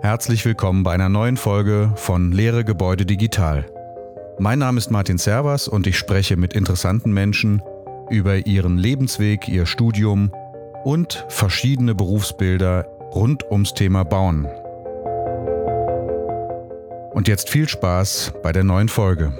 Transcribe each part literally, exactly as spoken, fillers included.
Herzlich willkommen bei einer neuen Folge von Lehre Gebäude digital. Mein Name ist Martin Servas und ich spreche mit interessanten Menschen über ihren Lebensweg, ihr Studium und verschiedene Berufsbilder rund ums Thema Bauen. Und jetzt viel Spaß bei der neuen Folge.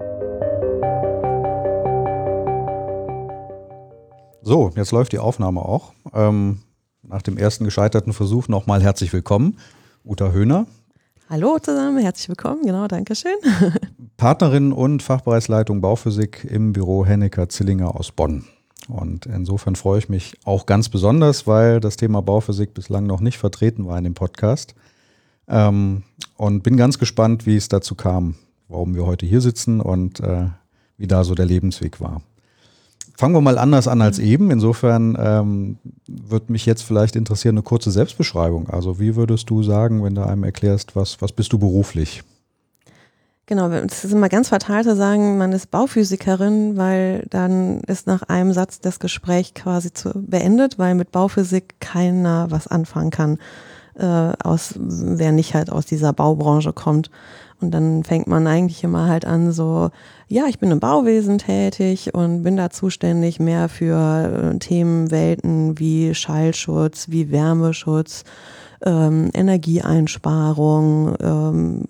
So, jetzt läuft die Aufnahme auch. Ähm, nach dem ersten gescheiterten Versuch nochmal herzlich willkommen, Uta Höhner. Hallo zusammen, herzlich willkommen, genau, danke schön. Partnerin und Fachbereichsleitung Bauphysik im Büro Hennecker-Zillinger aus Bonn. Und insofern freue ich mich auch ganz besonders, weil das Thema Bauphysik bislang noch nicht vertreten war in dem Podcast. Ähm, und bin ganz gespannt, wie es dazu kam, warum wir heute hier sitzen und äh, wie da so der Lebensweg war. Fangen wir mal anders an als eben. Insofern ähm, würde mich jetzt vielleicht interessieren, eine kurze Selbstbeschreibung. Also wie würdest du sagen, wenn du einem erklärst, was, was bist du beruflich? Genau, es ist immer ganz fatal zu sagen, man ist Bauphysikerin, weil dann ist nach einem Satz das Gespräch quasi zu, beendet, weil mit Bauphysik keiner was anfangen kann, äh, aus, wer nicht halt aus dieser Baubranche kommt. Und dann fängt man eigentlich immer halt an so, ja, ich bin im Bauwesen tätig und bin da zuständig mehr für äh, Themenwelten wie Schallschutz, wie Wärmeschutz, ähm, Energieeinsparung, ähm,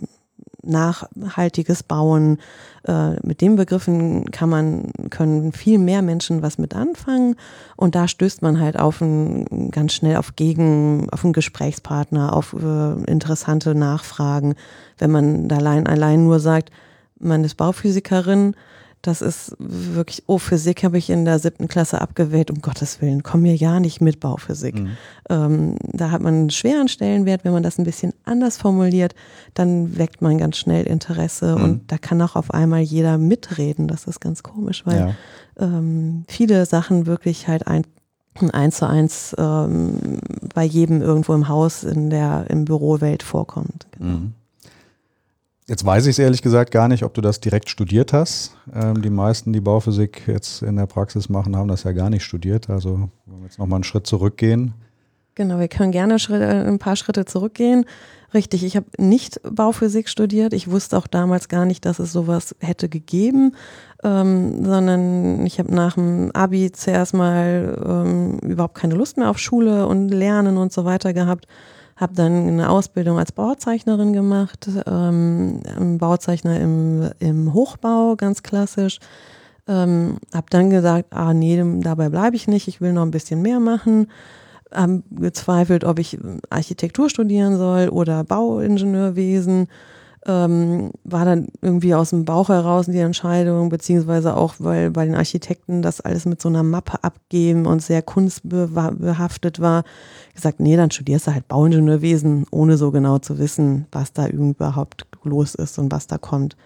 nachhaltiges Bauen. Äh, mit den Begriffen kann man, können viel mehr Menschen was mit anfangen und da stößt man halt auf ein, ganz schnell auf Gegen, auf einen Gesprächspartner, auf äh, interessante Nachfragen. Wenn man allein, allein nur sagt, man ist Bauphysikerin, das ist wirklich, oh, Physik habe ich in der siebten Klasse abgewählt, um Gottes Willen, komm mir ja nicht mit Bauphysik. Mhm. Ähm, da hat man einen schweren Stellenwert, wenn man das ein bisschen anders formuliert, dann weckt man ganz schnell Interesse mhm. und da kann auch auf einmal jeder mitreden, das ist ganz komisch, weil ja. ähm, viele Sachen wirklich halt ein, eins zu eins ähm, bei jedem irgendwo im Haus, in der im Bürowelt vorkommt. Genau. Mhm. Jetzt weiß ich es ehrlich gesagt gar nicht, ob du das direkt studiert hast. Ähm, die meisten, die Bauphysik jetzt in der Praxis machen, haben das ja gar nicht studiert. Also wenn wir jetzt nochmal einen Schritt zurückgehen. Genau, wir können gerne ein paar Schritte zurückgehen. Richtig, ich habe nicht Bauphysik studiert. Ich wusste auch damals gar nicht, dass es sowas hätte gegeben, ähm, sondern ich habe nach dem Abi zuerst mal ähm, überhaupt keine Lust mehr auf Schule und Lernen und so weiter gehabt. Habe dann eine Ausbildung als Bauzeichnerin gemacht, ähm, Bauzeichner im, im Hochbau, ganz klassisch. Ähm, habe dann gesagt, ah nee, dabei bleibe ich nicht, ich will noch ein bisschen mehr machen. Habe gezweifelt, ob ich Architektur studieren soll oder Bauingenieurwesen. Ähm, war dann irgendwie aus dem Bauch heraus die Entscheidung, beziehungsweise auch, weil bei den Architekten das alles mit so einer Mappe abgeben und sehr kunstbehaftet war, gesagt, nee, dann studierst du halt Bauingenieurwesen, ohne so genau zu wissen, was da überhaupt los ist und was da kommt.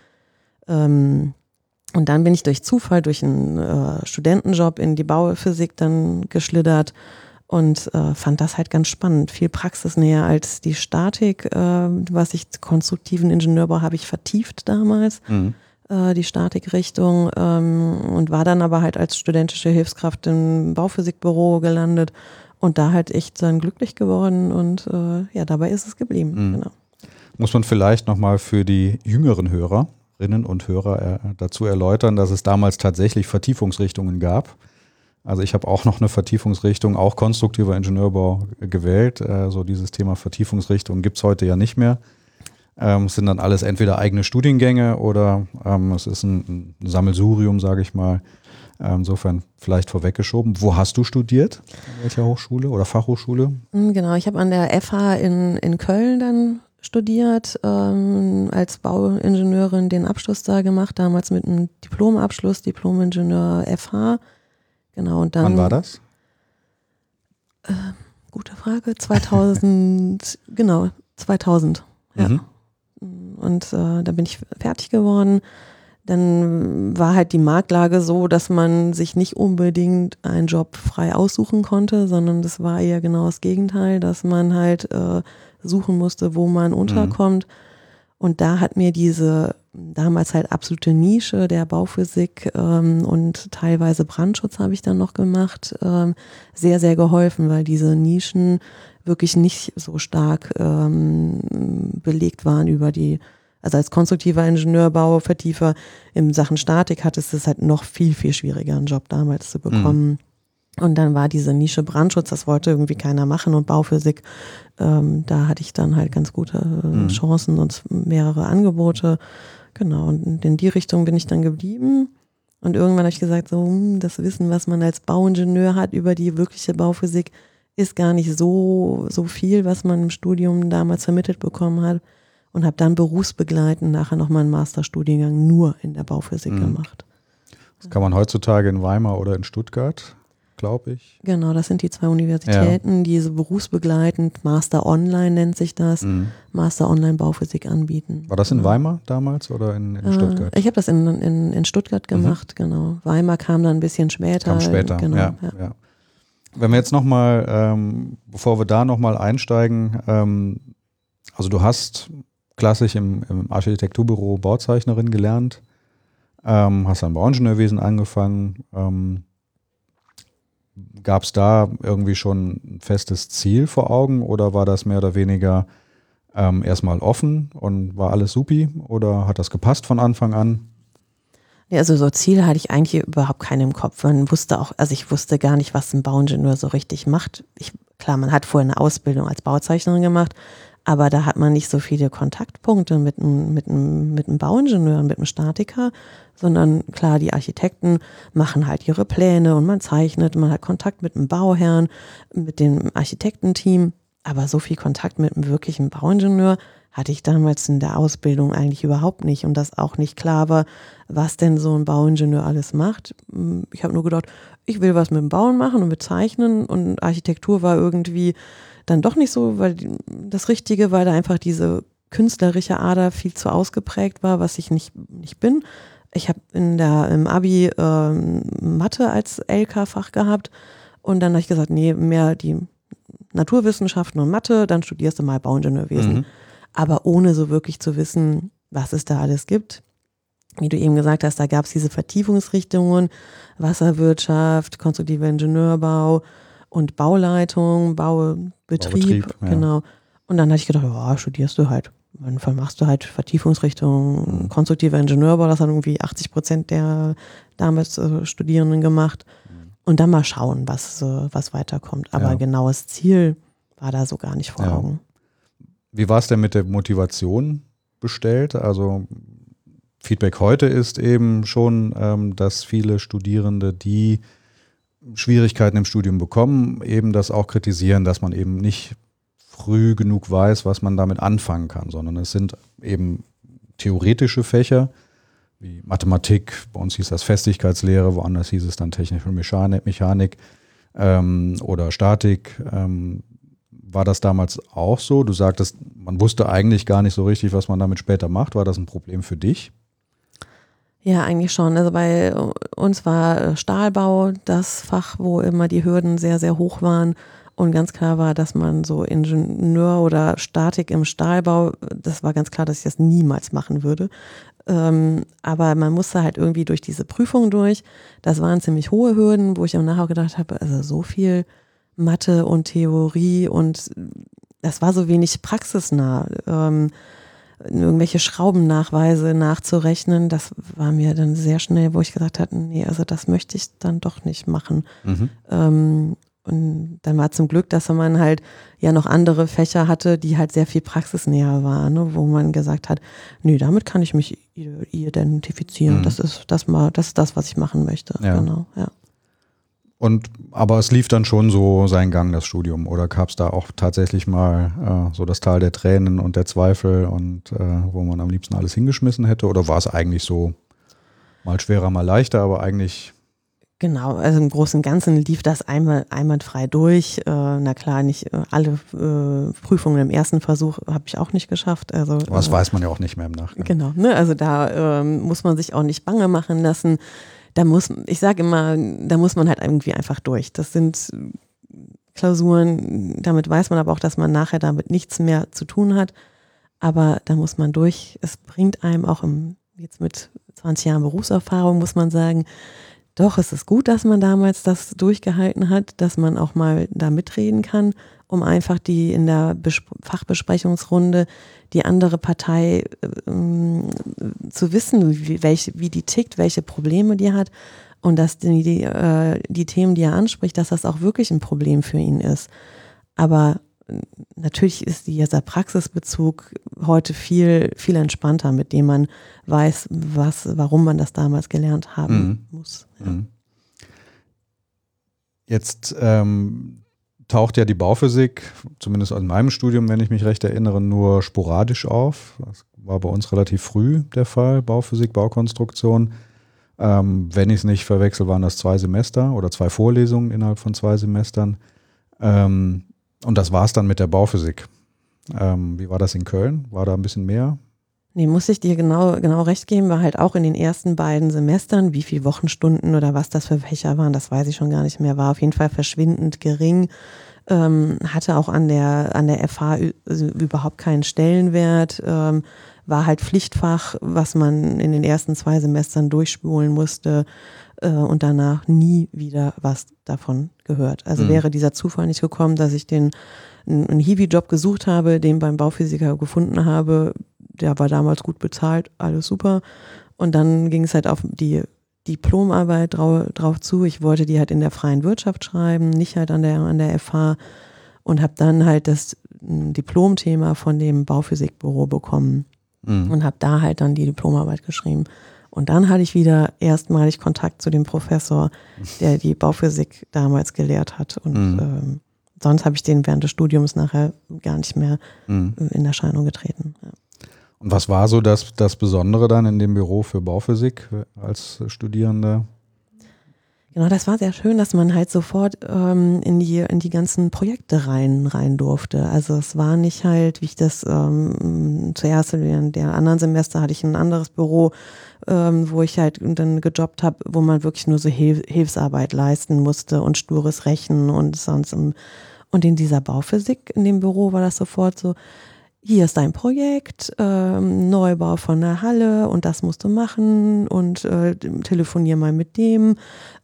Ähm, und dann bin ich durch Zufall, durch einen äh, Studentenjob in die Bauphysik dann geschlittert und äh, fand das halt ganz spannend. Viel praxisnäher als die Statik, äh, was ich konstruktiven Ingenieurbau habe ich vertieft damals, mhm. äh, die Statikrichtung ähm, und war dann aber halt als studentische Hilfskraft im Bauphysikbüro gelandet und da halt echt dann glücklich geworden und äh, ja, dabei ist es geblieben. Mhm. Genau. Muss man vielleicht nochmal für die jüngeren Hörerinnen und Hörer äh, dazu erläutern, dass es damals tatsächlich Vertiefungsrichtungen gab. Also ich habe auch noch eine Vertiefungsrichtung, auch konstruktiver Ingenieurbau gewählt. Äh, so dieses Thema Vertiefungsrichtung gibt es heute ja nicht mehr. Ähm, es sind dann alles entweder eigene Studiengänge oder ähm, es ist ein, ein Sammelsurium, sage ich mal. Äh, insofern vielleicht vorweggeschoben. Wo hast du studiert? An welcher Hochschule oder Fachhochschule? Genau, ich habe an der F H in, in Köln dann studiert, ähm, als Bauingenieurin den Abschluss da gemacht, damals mit einem Diplomabschluss, Diplomingenieur F H. Genau, und dann, wann war das? Äh, gute Frage. zweitausend, genau, zweitausend. Ja. Mhm. Und äh, da bin ich fertig geworden. Dann war halt die Marktlage so, dass man sich nicht unbedingt einen Job frei aussuchen konnte, sondern das war eher genau das Gegenteil, dass man halt äh, suchen musste, wo man unterkommt. Mhm. Und da hat mir diese damals halt absolute Nische der Bauphysik ähm, und teilweise Brandschutz habe ich dann noch gemacht, ähm, sehr, sehr geholfen, weil diese Nischen wirklich nicht so stark ähm, belegt waren über die, also als konstruktiver Ingenieurbau, Vertiefer in Sachen Statik hattest es halt noch viel, viel schwieriger, einen Job damals zu bekommen. Mhm. Und dann war diese Nische Brandschutz, das wollte irgendwie keiner machen und Bauphysik, ähm, da hatte ich dann halt ganz gute äh, mhm. Chancen und mehrere Angebote. Genau, und in die Richtung bin ich dann geblieben. Und irgendwann habe ich gesagt, so das Wissen, was man als Bauingenieur hat über die wirkliche Bauphysik, ist gar nicht so, so viel, was man im Studium damals vermittelt bekommen hat. Und habe dann berufsbegleitend nachher nochmal einen Masterstudiengang nur in der Bauphysik mhm. gemacht. Das kann man heutzutage in Weimar oder in Stuttgart, glaube ich. Genau, das sind die zwei Universitäten, ja. die so berufsbegleitend, Master Online nennt sich das, mhm. Master Online Bauphysik anbieten. War das in ja. Weimar damals oder in, in Stuttgart? Äh, ich habe das in, in, in Stuttgart gemacht, mhm. genau. Weimar kam dann ein bisschen später. Kam später, genau, ja, ja. ja. Wenn wir jetzt nochmal, ähm, bevor wir da nochmal einsteigen, ähm, also du hast klassisch im, im Architekturbüro Bauzeichnerin gelernt, ähm, hast dann Bauingenieurwesen angefangen. Ähm, Gab es da irgendwie schon ein festes Ziel vor Augen oder war das mehr oder weniger ähm, erstmal offen und war alles supi oder hat das gepasst von Anfang an? Ja, also so Ziele hatte ich eigentlich überhaupt keine im Kopf. Man wusste auch, also ich wusste gar nicht, was ein Bauingenieur so richtig macht. Ich, klar, man hat vorher eine Ausbildung als Bauzeichnerin gemacht, aber da hat man nicht so viele Kontaktpunkte mit einem, mit einem, mit einem Bauingenieur, mit einem Statiker, sondern klar, die Architekten machen halt ihre Pläne und man zeichnet, man hat Kontakt mit dem Bauherrn, mit dem Architektenteam, aber so viel Kontakt mit einem wirklichen Bauingenieur hatte ich damals in der Ausbildung eigentlich überhaupt nicht und das auch nicht klar war, was denn so ein Bauingenieur alles macht. Ich habe nur gedacht, ich will was mit dem Bauen machen und mit Zeichnen und Architektur war irgendwie dann doch nicht so, weil das Richtige, weil da einfach diese künstlerische Ader viel zu ausgeprägt war, was ich nicht, nicht bin. Ich habe in der im Abi ähm, Mathe als L K-Fach gehabt und dann habe ich gesagt, nee, mehr die Naturwissenschaften und Mathe, dann studierst du mal Bauingenieurwesen. Mhm. Aber ohne so wirklich zu wissen, was es da alles gibt. Wie du eben gesagt hast, da gab es diese Vertiefungsrichtungen, Wasserwirtschaft, konstruktiver Ingenieurbau und Bauleitung, Baubetrieb, Baubetrieb ja. genau. Und dann hatte ich gedacht, ja, studierst du halt. Dann machst du halt Vertiefungsrichtung, mhm. konstruktiver Ingenieurbau, das hat irgendwie achtzig Prozent der damals äh, Studierenden gemacht. Mhm. Und dann mal schauen, was, äh, was weiterkommt. Aber ja. genaues Ziel war da so gar nicht vor ja. Augen. Wie war es denn mit der Motivation bestellt? Also Feedback heute ist eben schon, ähm, dass viele Studierende, die Schwierigkeiten im Studium bekommen, eben das auch kritisieren, dass man eben nicht früh genug weiß, was man damit anfangen kann, sondern es sind eben theoretische Fächer wie Mathematik, bei uns hieß das Festigkeitslehre, woanders hieß es dann technische Mechanik, Mechanik ähm, oder Statik. Ähm, War das damals auch so? Du sagtest, man wusste eigentlich gar nicht so richtig, was man damit später macht. War das ein Problem für dich? Ja, eigentlich schon. Also bei uns war Stahlbau das Fach, wo immer die Hürden sehr, sehr hoch waren und ganz klar war, dass man so Ingenieur oder Statik im Stahlbau, das war ganz klar, dass ich das niemals machen würde. Ähm, aber man musste halt irgendwie durch diese Prüfung durch. Das waren ziemlich hohe Hürden, wo ich auch nachher gedacht habe, also so viel Mathe und Theorie und das war so wenig praxisnah. Ähm, irgendwelche Schraubennachweise nachzurechnen, das war mir dann sehr schnell, wo ich gesagt hatte, nee, also das möchte ich dann doch nicht machen. Mhm. Ähm, und dann war zum Glück, dass man halt ja noch andere Fächer hatte, die halt sehr viel praxisnäher waren, ne, wo man gesagt hat, nee, damit kann ich mich identifizieren. Mhm. Das ist das mal, das ist das, was ich machen möchte. Ja. Genau, ja. Und, aber es lief dann schon so seinen Gang, das Studium, oder gab es da auch tatsächlich mal äh, so das Tal der Tränen und der Zweifel und äh, wo man am liebsten alles hingeschmissen hätte, oder war es eigentlich so mal schwerer, mal leichter, aber eigentlich... Genau, also im Großen und Ganzen lief das einmal einwandfrei durch. Äh, na klar, nicht äh, alle äh, Prüfungen im ersten Versuch habe ich auch nicht geschafft. Also, aber das äh, weiß man ja auch nicht mehr im Nachgang. Genau, ne? Also da äh, muss man sich auch nicht bange machen lassen. Da muss, ich sage immer, da muss man halt irgendwie einfach durch. Das sind Klausuren, damit weiß man aber auch, dass man nachher damit nichts mehr zu tun hat. aber da muss man durch. Es bringt einem auch im, jetzt mit zwanzig Jahren Berufserfahrung, muss man sagen, doch, es ist gut, dass man damals das durchgehalten hat, dass man auch mal da mitreden kann, um einfach die in der Besp- Fachbesprechungsrunde die andere Partei ähm, zu wissen, wie, welche, wie die tickt, welche Probleme die hat und dass die, die, äh, die Themen, die er anspricht, dass das auch wirklich ein Problem für ihn ist. Aber natürlich ist dieser Praxisbezug heute viel, viel entspannter, mit dem man weiß, was, warum man das damals gelernt haben mhm. muss. Ja. Jetzt ähm, taucht ja die Bauphysik, zumindest in meinem Studium, wenn ich mich recht erinnere, nur sporadisch auf. Das war bei uns relativ früh der Fall, Bauphysik, Baukonstruktion. Ähm, wenn ich es nicht verwechsel, waren das zwei Semester oder zwei Vorlesungen innerhalb von zwei Semestern. Ähm, Und das war es dann mit der Bauphysik. Ähm, wie war das in Köln? War da ein bisschen mehr? Nee, muss ich dir genau, genau recht geben, war halt auch in den ersten beiden Semestern, wie viele Wochenstunden oder was das für Fächer waren, das weiß ich schon gar nicht mehr, war auf jeden Fall verschwindend gering, ähm, hatte auch an der, an der F H überhaupt keinen Stellenwert, ähm, war halt Pflichtfach, was man in den ersten zwei Semestern durchspulen musste, und danach nie wieder was davon gehört. Also mhm. wäre dieser Zufall nicht gekommen, dass ich den einen Hiwi-Job gesucht habe, den beim Bauphysiker gefunden habe, der war damals gut bezahlt, alles super. Und dann ging es halt auf die Diplomarbeit drau, drauf zu. Ich wollte die halt in der freien Wirtschaft schreiben, nicht halt an der, an der F H und habe dann halt das Diplomthema von dem Bauphysikbüro bekommen mhm. und habe da halt dann die Diplomarbeit geschrieben. Und dann hatte ich wieder erstmalig Kontakt zu dem Professor, der die Bauphysik damals gelehrt hat. Und mhm. ähm, sonst habe ich den während des Studiums nachher gar nicht mehr mhm. in Erscheinung getreten. Ja. Und was war so das, das Besondere dann in dem Büro für Bauphysik als Studierender? Genau, das war sehr schön, dass man halt sofort ähm, in die in die ganzen Projekte rein rein durfte. Also es war nicht halt, wie ich das ähm, zuerst in der anderen Semester hatte ich ein anderes Büro, ähm, wo ich halt dann gejobbt habe, wo man wirklich nur so Hilf- Hilfsarbeit leisten musste und stures Rechnen und sonst. Im, und in dieser Bauphysik in dem Büro war das sofort so, hier ist dein Projekt, ähm, Neubau von der Halle und das musst du machen und äh, telefonier mal mit dem,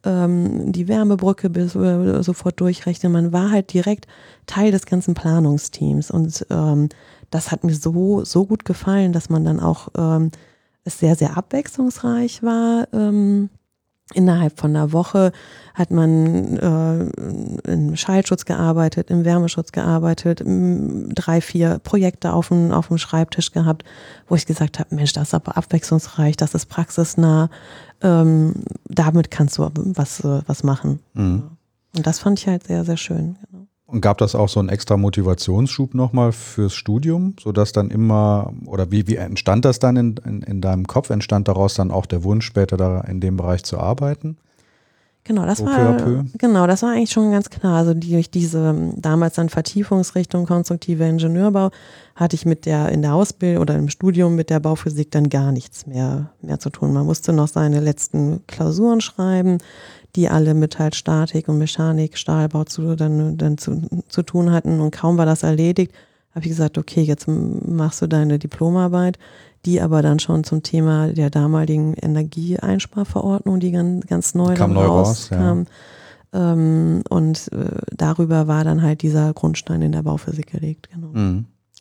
ähm, die Wärmebrücke bis äh, sofort durchrechnen. Man war halt direkt Teil des ganzen Planungsteams und ähm, das hat mir so, so gut gefallen, dass man dann auch ähm, es sehr, sehr abwechslungsreich war. Ähm, Innerhalb von einer Woche hat man äh, im Schallschutz gearbeitet, im Wärmeschutz gearbeitet, drei, vier Projekte auf dem, auf dem Schreibtisch gehabt, wo ich gesagt habe, Mensch, das ist aber abwechslungsreich, das ist praxisnah, ähm, damit kannst du was, was machen. Mhm. Und das fand ich halt sehr, sehr schön. Genau. Und gab das auch so einen extra Motivationsschub nochmal fürs Studium, sodass dann immer, oder wie, wie entstand das dann in, in, in deinem Kopf? Entstand daraus dann auch der Wunsch, später da in dem Bereich zu arbeiten? Genau, das so war, peu à peu? genau, das war eigentlich schon ganz klar. Also die, durch diese damals dann Vertiefungsrichtung konstruktiver Ingenieurbau hatte ich mit der, in der Ausbildung oder im Studium mit der Bauphysik dann gar nichts mehr, mehr zu tun. Man musste noch seine letzten Klausuren schreiben, die alle mit halt Statik und Mechanik, Stahlbau zu, dann, dann zu, zu tun hatten. Und kaum war das erledigt, habe ich gesagt, okay, jetzt machst du deine Diplomarbeit, die aber dann schon zum Thema der damaligen Energieeinsparverordnung, die ganz, ganz neu, kam neu raus, rauskam. Ja. Ähm, und äh, darüber war dann halt dieser Grundstein in der Bauphysik gelegt. Genau. Mhm.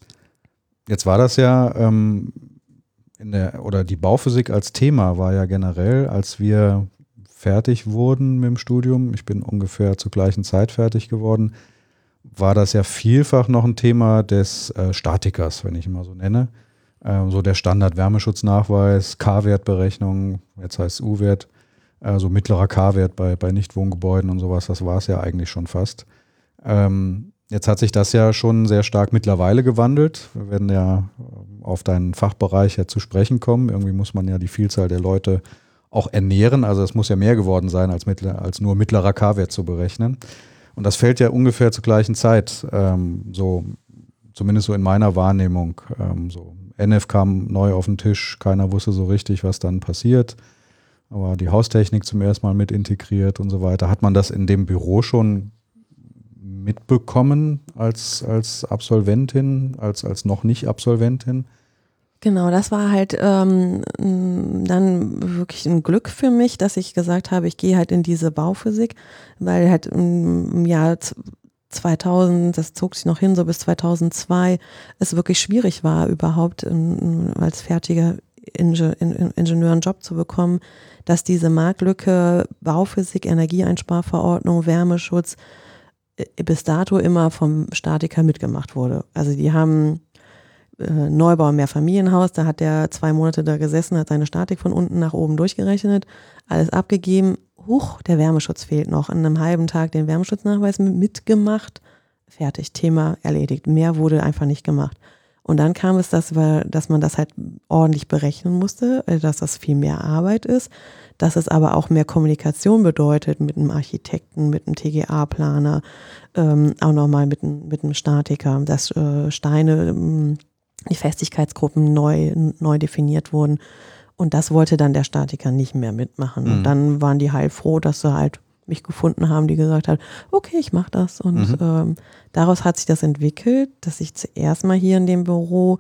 Jetzt war das ja ähm, in der, oder die Bauphysik als Thema war ja generell, als wir fertig wurden mit dem Studium, ich bin ungefähr zur gleichen Zeit fertig geworden, war das ja vielfach noch ein Thema des äh, Statikers, wenn ich ihn mal so nenne. Ähm, so der Standard-Wärmeschutznachweis, K-Wertberechnung, jetzt heißt es U-Wert, äh, so mittlerer K-Wert bei, bei Nichtwohngebäuden und sowas, das war es ja eigentlich schon fast. Ähm, jetzt hat sich das ja schon sehr stark mittlerweile gewandelt. Wir werden ja auf deinen Fachbereich ja zu sprechen kommen. Irgendwie muss man ja die Vielzahl der Leute auch ernähren, also es muss ja mehr geworden sein, als, mittler, als nur mittlerer K-Wert zu berechnen. Und das fällt ja ungefähr zur gleichen Zeit, ähm, so zumindest so in meiner Wahrnehmung. Ähm, so N F kam neu auf den Tisch, keiner wusste so richtig, was dann passiert. Aber die Haustechnik zum ersten Mal mit integriert und so weiter. Hat man das in dem Büro schon mitbekommen als, als Absolventin, als, als noch nicht Absolventin? Genau, das war halt ähm, dann wirklich ein Glück für mich, dass ich gesagt habe, ich gehe halt in diese Bauphysik, weil halt im Jahr zweitausend, das zog sich noch hin, so bis zweitausendzwei, es wirklich schwierig war, überhaupt in, als fertiger Inge- Ingenieur einen Job zu bekommen, dass diese Marktlücke Bauphysik, Energieeinsparverordnung, Wärmeschutz bis dato immer vom Statiker mitgemacht wurde. Also die haben äh, Neubau im Mehrfamilienhaus, da hat der zwei Monate da gesessen, hat seine Statik von unten nach oben durchgerechnet, alles abgegeben. Huch, der Wärmeschutz fehlt noch. In einem halben Tag den Wärmeschutznachweis mitgemacht, fertig, Thema erledigt. Mehr wurde einfach nicht gemacht. Und dann kam es, dass, wir, dass man das halt ordentlich berechnen musste, dass das viel mehr Arbeit ist, dass es aber auch mehr Kommunikation bedeutet mit einem Architekten, mit einem T G A-Planer, ähm, auch nochmal mit, mit einem Statiker, dass äh, Steine, ähm, die Festigkeitsgruppen neu, neu definiert wurden. Und das wollte dann der Statiker nicht mehr mitmachen. Mhm. Und dann waren die heilfroh, dass sie halt mich gefunden haben, die gesagt hat, okay, ich mache das. Und mhm. ähm, daraus hat sich das entwickelt, dass ich zuerst mal hier in dem Büro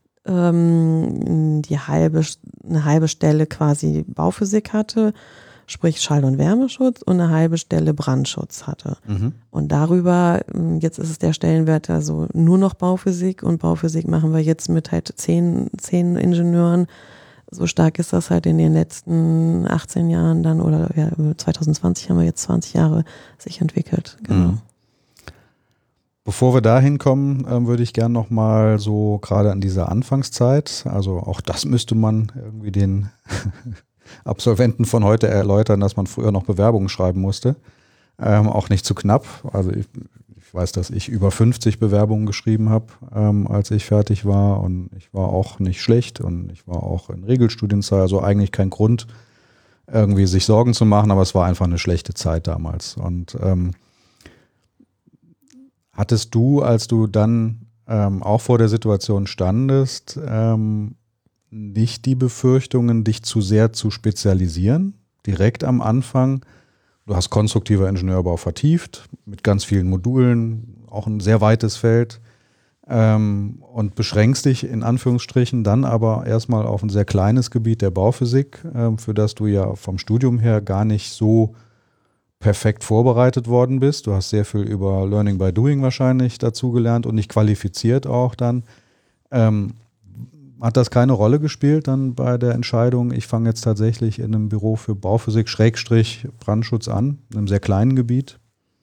ähm, die halbe, eine halbe Stelle quasi Bauphysik hatte, sprich Schall- und Wärmeschutz, und eine halbe Stelle Brandschutz hatte. Mhm. Und darüber, jetzt ist es der Stellenwert also nur noch Bauphysik, und Bauphysik machen wir jetzt mit halt zehn, zehn Ingenieuren. So stark ist das halt in den letzten achtzehn Jahren dann, oder ja, zwanzig zwanzig haben wir jetzt zwanzig Jahre sich entwickelt. Genau. Mhm. Bevor wir da hinkommen, äh, würde ich gerne nochmal so gerade an dieser Anfangszeit, also auch das müsste man irgendwie den Absolventen von heute erläutern, dass man früher noch Bewerbungen schreiben musste. Ähm, auch nicht zu knapp. Also ich, ich weiß, dass ich über fünfzig Bewerbungen geschrieben habe, ähm, als ich fertig war, und ich war auch nicht schlecht und ich war auch in Regelstudienzeit, also eigentlich kein Grund, irgendwie sich Sorgen zu machen, aber es war einfach eine schlechte Zeit damals. Und ähm, hattest du, als du dann ähm, auch vor der Situation standest, ähm, nicht die Befürchtungen, dich zu sehr zu spezialisieren, direkt am Anfang? Du hast konstruktiver Ingenieurbau vertieft, mit ganz vielen Modulen, auch ein sehr weites Feld, ähm, und beschränkst dich in Anführungsstrichen dann aber erstmal auf ein sehr kleines Gebiet der Bauphysik, ähm, für das du ja vom Studium her gar nicht so perfekt vorbereitet worden bist. Du hast sehr viel über Learning by Doing wahrscheinlich dazugelernt und nicht qualifiziert auch dann. Ähm, Hat das keine Rolle gespielt dann bei der Entscheidung, ich fange jetzt tatsächlich in einem Büro für Bauphysik Schrägstrich Brandschutz an, in einem sehr kleinen Gebiet?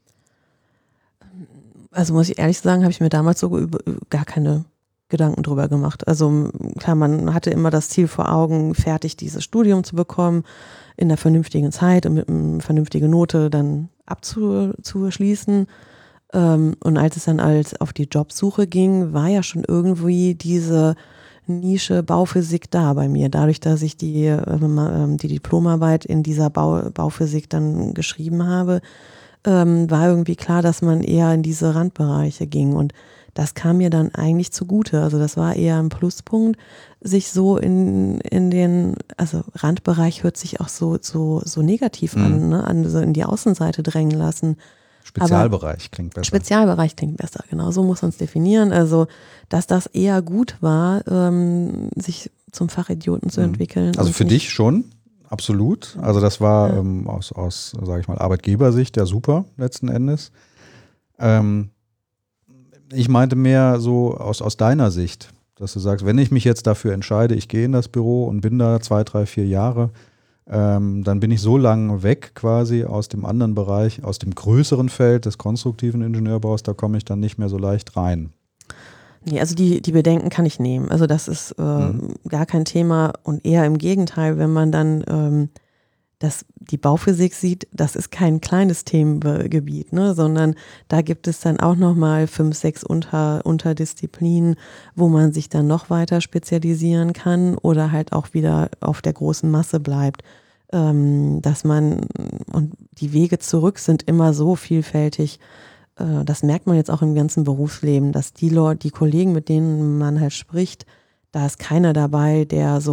Also muss ich ehrlich sagen, habe ich mir damals so gar keine Gedanken drüber gemacht. Also klar, man hatte immer das Ziel vor Augen, fertig dieses Studium zu bekommen, in einer vernünftigen Zeit und mit einer vernünftigen Note dann abzuschließen. Und als es dann als auf die Jobsuche ging, war ja schon irgendwie diese Nische Bauphysik da bei mir. Dadurch, dass ich die, äh, die Diplomarbeit in dieser Bau, Bauphysik dann geschrieben habe, ähm, war irgendwie klar, dass man eher in diese Randbereiche ging. Und das kam mir dann eigentlich zugute. Also das war eher ein Pluspunkt, sich so in, in den, also Randbereich hört sich auch so, so, so negativ mhm. an, ne? An so in die Außenseite drängen lassen. Spezialbereich Aber klingt besser. Spezialbereich klingt besser, genau, so muss man es definieren. Also, dass das eher gut war, ähm, sich zum Fachidioten zu entwickeln. Also für dich schon, absolut. Also das war ja. ähm, aus, aus sage ich mal, Arbeitgebersicht ja super letzten Endes. Ähm, ich meinte mehr so aus, aus deiner Sicht, dass du sagst, wenn ich mich jetzt dafür entscheide, ich gehe in das Büro und bin da zwei, drei, vier Jahre, Ähm, dann bin ich so lange weg quasi aus dem anderen Bereich, aus dem größeren Feld des konstruktiven Ingenieurbaus, da komme ich dann nicht mehr so leicht rein. Nee, also die, die Bedenken kann ich nehmen. Also das ist äh, mhm. gar kein Thema, und eher im Gegenteil, wenn man dann ähm, das, die Bauphysik sieht, das ist kein kleines Themengebiet, ne, sondern da gibt es dann auch nochmal fünf, sechs Unter, Unterdisziplinen, wo man sich dann noch weiter spezialisieren kann oder halt auch wieder auf der großen Masse bleibt. Ähm, dass man, und die Wege zurück sind immer so vielfältig, äh, das merkt man jetzt auch im ganzen Berufsleben, dass die Leute, die Kollegen, mit denen man halt spricht, da ist keiner dabei, der so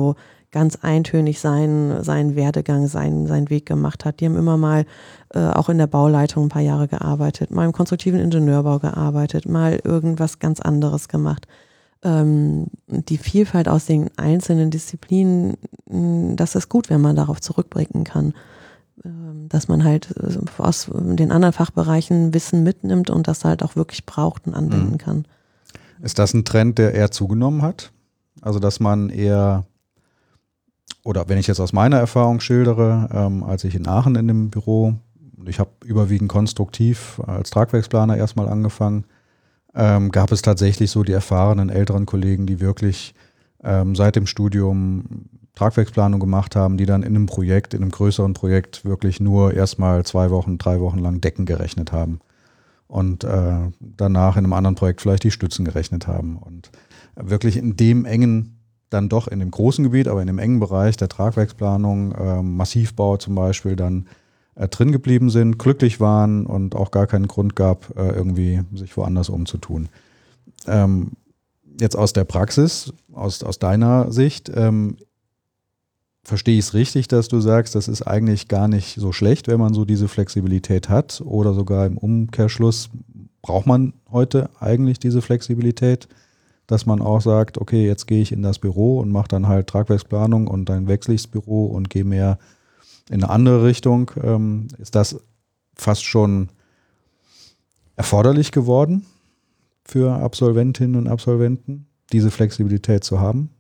ganz eintönig seinen, seinen Werdegang, seinen, seinen Weg gemacht hat. Die haben immer mal äh, auch in der Bauleitung ein paar Jahre gearbeitet, mal im konstruktiven Ingenieurbau gearbeitet, mal irgendwas ganz anderes gemacht. Ähm, die Vielfalt aus den einzelnen Disziplinen, das ist gut, wenn man darauf zurückblicken kann. Dass man halt aus den anderen Fachbereichen Wissen mitnimmt und das halt auch wirklich braucht und anwenden mhm. kann. Ist das ein Trend, der eher zugenommen hat? Also dass man eher, oder wenn ich jetzt aus meiner Erfahrung schildere, ähm, als ich in Aachen in dem Büro, ich habe überwiegend konstruktiv als Tragwerksplaner erstmal angefangen, ähm, gab es tatsächlich so die erfahrenen älteren Kollegen, die wirklich ähm, seit dem Studium Tragwerksplanung gemacht haben, die dann in einem Projekt, in einem größeren Projekt wirklich nur erstmal zwei Wochen, drei Wochen lang Decken gerechnet haben und äh, danach in einem anderen Projekt vielleicht die Stützen gerechnet haben und wirklich in dem engen, dann doch in dem großen Gebiet, aber in dem engen Bereich der Tragwerksplanung, äh, Massivbau zum Beispiel, dann äh, drin geblieben sind, glücklich waren und auch gar keinen Grund gab, äh, irgendwie sich woanders umzutun. Ähm, jetzt aus der Praxis, aus, aus deiner Sicht, ähm, verstehe ich es richtig, dass du sagst, das ist eigentlich gar nicht so schlecht, wenn man so diese Flexibilität hat oder sogar im Umkehrschluss braucht man heute eigentlich diese Flexibilität, dass man auch sagt, okay, jetzt gehe ich in das Büro und mache dann halt Tragwerksplanung und dann wechsle ich das Büro und gehe mehr in eine andere Richtung. Ähm, ist das fast schon erforderlich geworden für Absolventinnen und Absolventen, diese Flexibilität zu haben?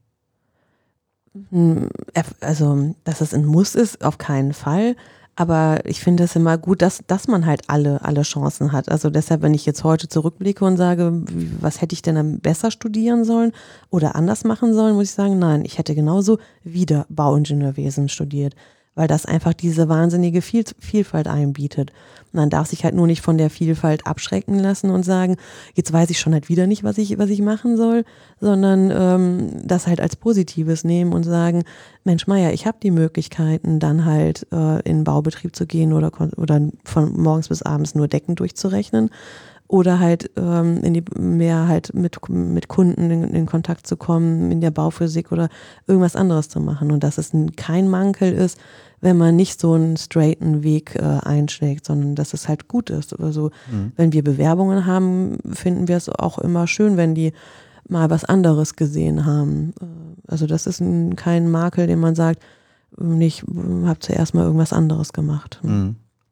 Also, dass es ein Muss ist, auf keinen Fall. Aber ich finde es immer gut, dass, dass man halt alle, alle Chancen hat. Also deshalb, wenn ich jetzt heute zurückblicke und sage, was hätte ich denn dann besser studieren sollen oder anders machen sollen, muss ich sagen, nein, ich hätte genauso wieder Bauingenieurwesen studiert, weil das einfach diese wahnsinnige Viel- Vielfalt einbietet. Und man darf sich halt nur nicht von der Vielfalt abschrecken lassen und sagen, jetzt weiß ich schon halt wieder nicht, was ich, was ich machen soll, sondern ähm, das halt als Positives nehmen und sagen, Mensch Meier, ich habe die Möglichkeiten, dann halt äh, in den Baubetrieb zu gehen oder, oder von morgens bis abends nur Decken durchzurechnen. Oder halt ähm, in die mehr halt mit, mit Kunden in, in Kontakt zu kommen, in der Bauphysik oder irgendwas anderes zu machen. Und dass es ein, kein Mankel ist, wenn man nicht so einen straighten Weg äh, einschlägt, sondern dass es halt gut ist. Also mhm. wenn wir Bewerbungen haben, finden wir es auch immer schön, wenn die mal was anderes gesehen haben. Also das ist ein, kein Makel, den man sagt, ich habe zuerst mal irgendwas anderes gemacht. Mhm.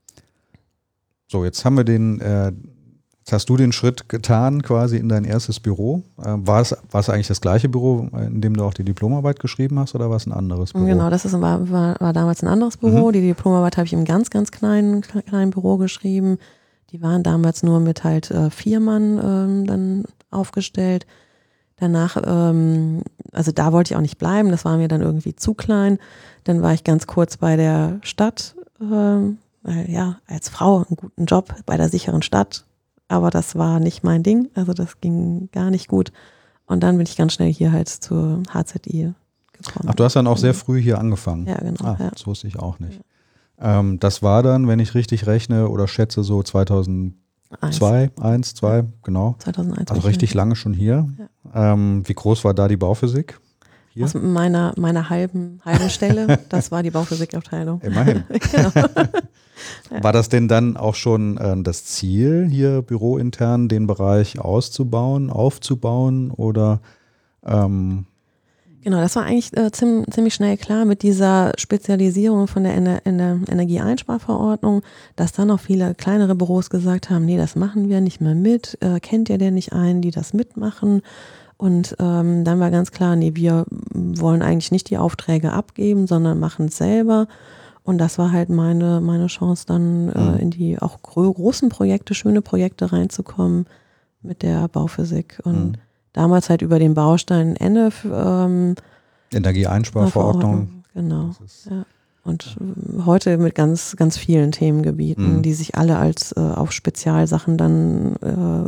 So, jetzt haben wir den äh Jetzt hast du den Schritt getan, quasi in dein erstes Büro. War es, war es eigentlich das gleiche Büro, in dem du auch die Diplomarbeit geschrieben hast, oder war es ein anderes Büro? Genau, das ist, war, war, war damals ein anderes Büro. Mhm. Die Diplomarbeit habe ich im ganz, ganz kleinen, kleinen Büro geschrieben. Die waren damals nur mit halt äh, vier Mann ähm, dann aufgestellt. Danach, ähm, also da wollte ich auch nicht bleiben, das war mir dann irgendwie zu klein. Dann war ich ganz kurz bei der Stadt, ähm, weil ja, als Frau einen guten Job bei der sicheren Stadt. Aber das war nicht mein Ding, also das ging gar nicht gut. Und dann bin ich ganz schnell hier halt zur H Z I gekommen. Ach, du hast dann auch sehr früh hier angefangen? Ja, genau. Ah, ja. Das wusste ich auch nicht. Ja. Ähm, das war dann, wenn ich richtig rechne oder schätze, so zweitausendzwei, eins, zwei, genau. zweitausendeins. Also richtig hier. Lange schon hier. Ja. Ähm, wie groß war da die Bauphysik? Hier? Aus meiner, meiner halben, halben Stelle, das war die Bauphysik-Abteilung. Immerhin. Genau. Ja. War das denn dann auch schon äh, das Ziel, hier bürointern den Bereich auszubauen, aufzubauen oder? Ähm Genau, das war eigentlich äh, ziemlich, ziemlich schnell klar mit dieser Spezialisierung von der, Ener- in der Energieeinsparverordnung, dass dann auch viele kleinere Büros gesagt haben, nee, das machen wir nicht mehr mit, äh, kennt ihr denn nicht einen, die das mitmachen? Und ähm, dann war ganz klar, nee, wir wollen eigentlich nicht die Aufträge abgeben, sondern machen es selber. Und das war halt meine, meine Chance, dann äh, in die auch gro- großen Projekte, schöne Projekte reinzukommen mit der Bauphysik. Und mhm. damals halt über den Baustein N E F. Ähm, Energieeinsparverordnung. Genau. Ja. Und ja. heute mit ganz, ganz vielen Themengebieten, mhm. die sich alle als äh, auf Spezialsachen dann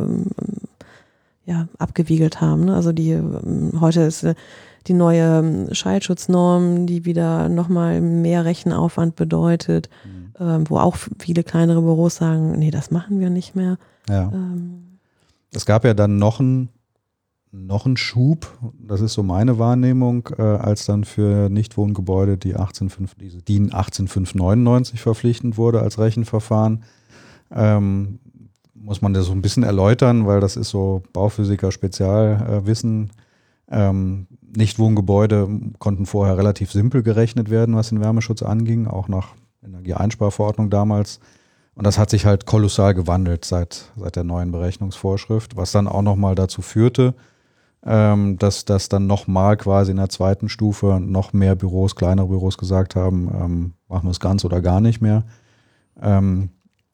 äh, ja, abgewiegelt haben. Ne? Also die heute ist äh, die neue Schallschutznorm, die wieder nochmal mehr Rechenaufwand bedeutet, mhm. ähm, wo auch viele kleinere Büros sagen, nee, das machen wir nicht mehr. Ja. Ähm. Es gab ja dann noch ein, noch einen Schub, das ist so meine Wahrnehmung, äh, als dann für Nichtwohngebäude die achtzehnhundertfünf, diese DIN achtzehntausendfünfhundertneunundneunzig verpflichtend wurde als Rechenverfahren. Ähm, muss man das so ein bisschen erläutern, weil das ist so Bauphysiker-Spezialwissen. Ähm, Nichtwohngebäude konnten vorher relativ simpel gerechnet werden, was den Wärmeschutz anging, auch nach Energieeinsparverordnung damals. Und das hat sich halt kolossal gewandelt seit, seit der neuen Berechnungsvorschrift, was dann auch nochmal dazu führte, ähm, dass das dann nochmal quasi in der zweiten Stufe noch mehr Büros, kleinere Büros gesagt haben, ähm, machen wir es ganz oder gar nicht mehr. Ähm,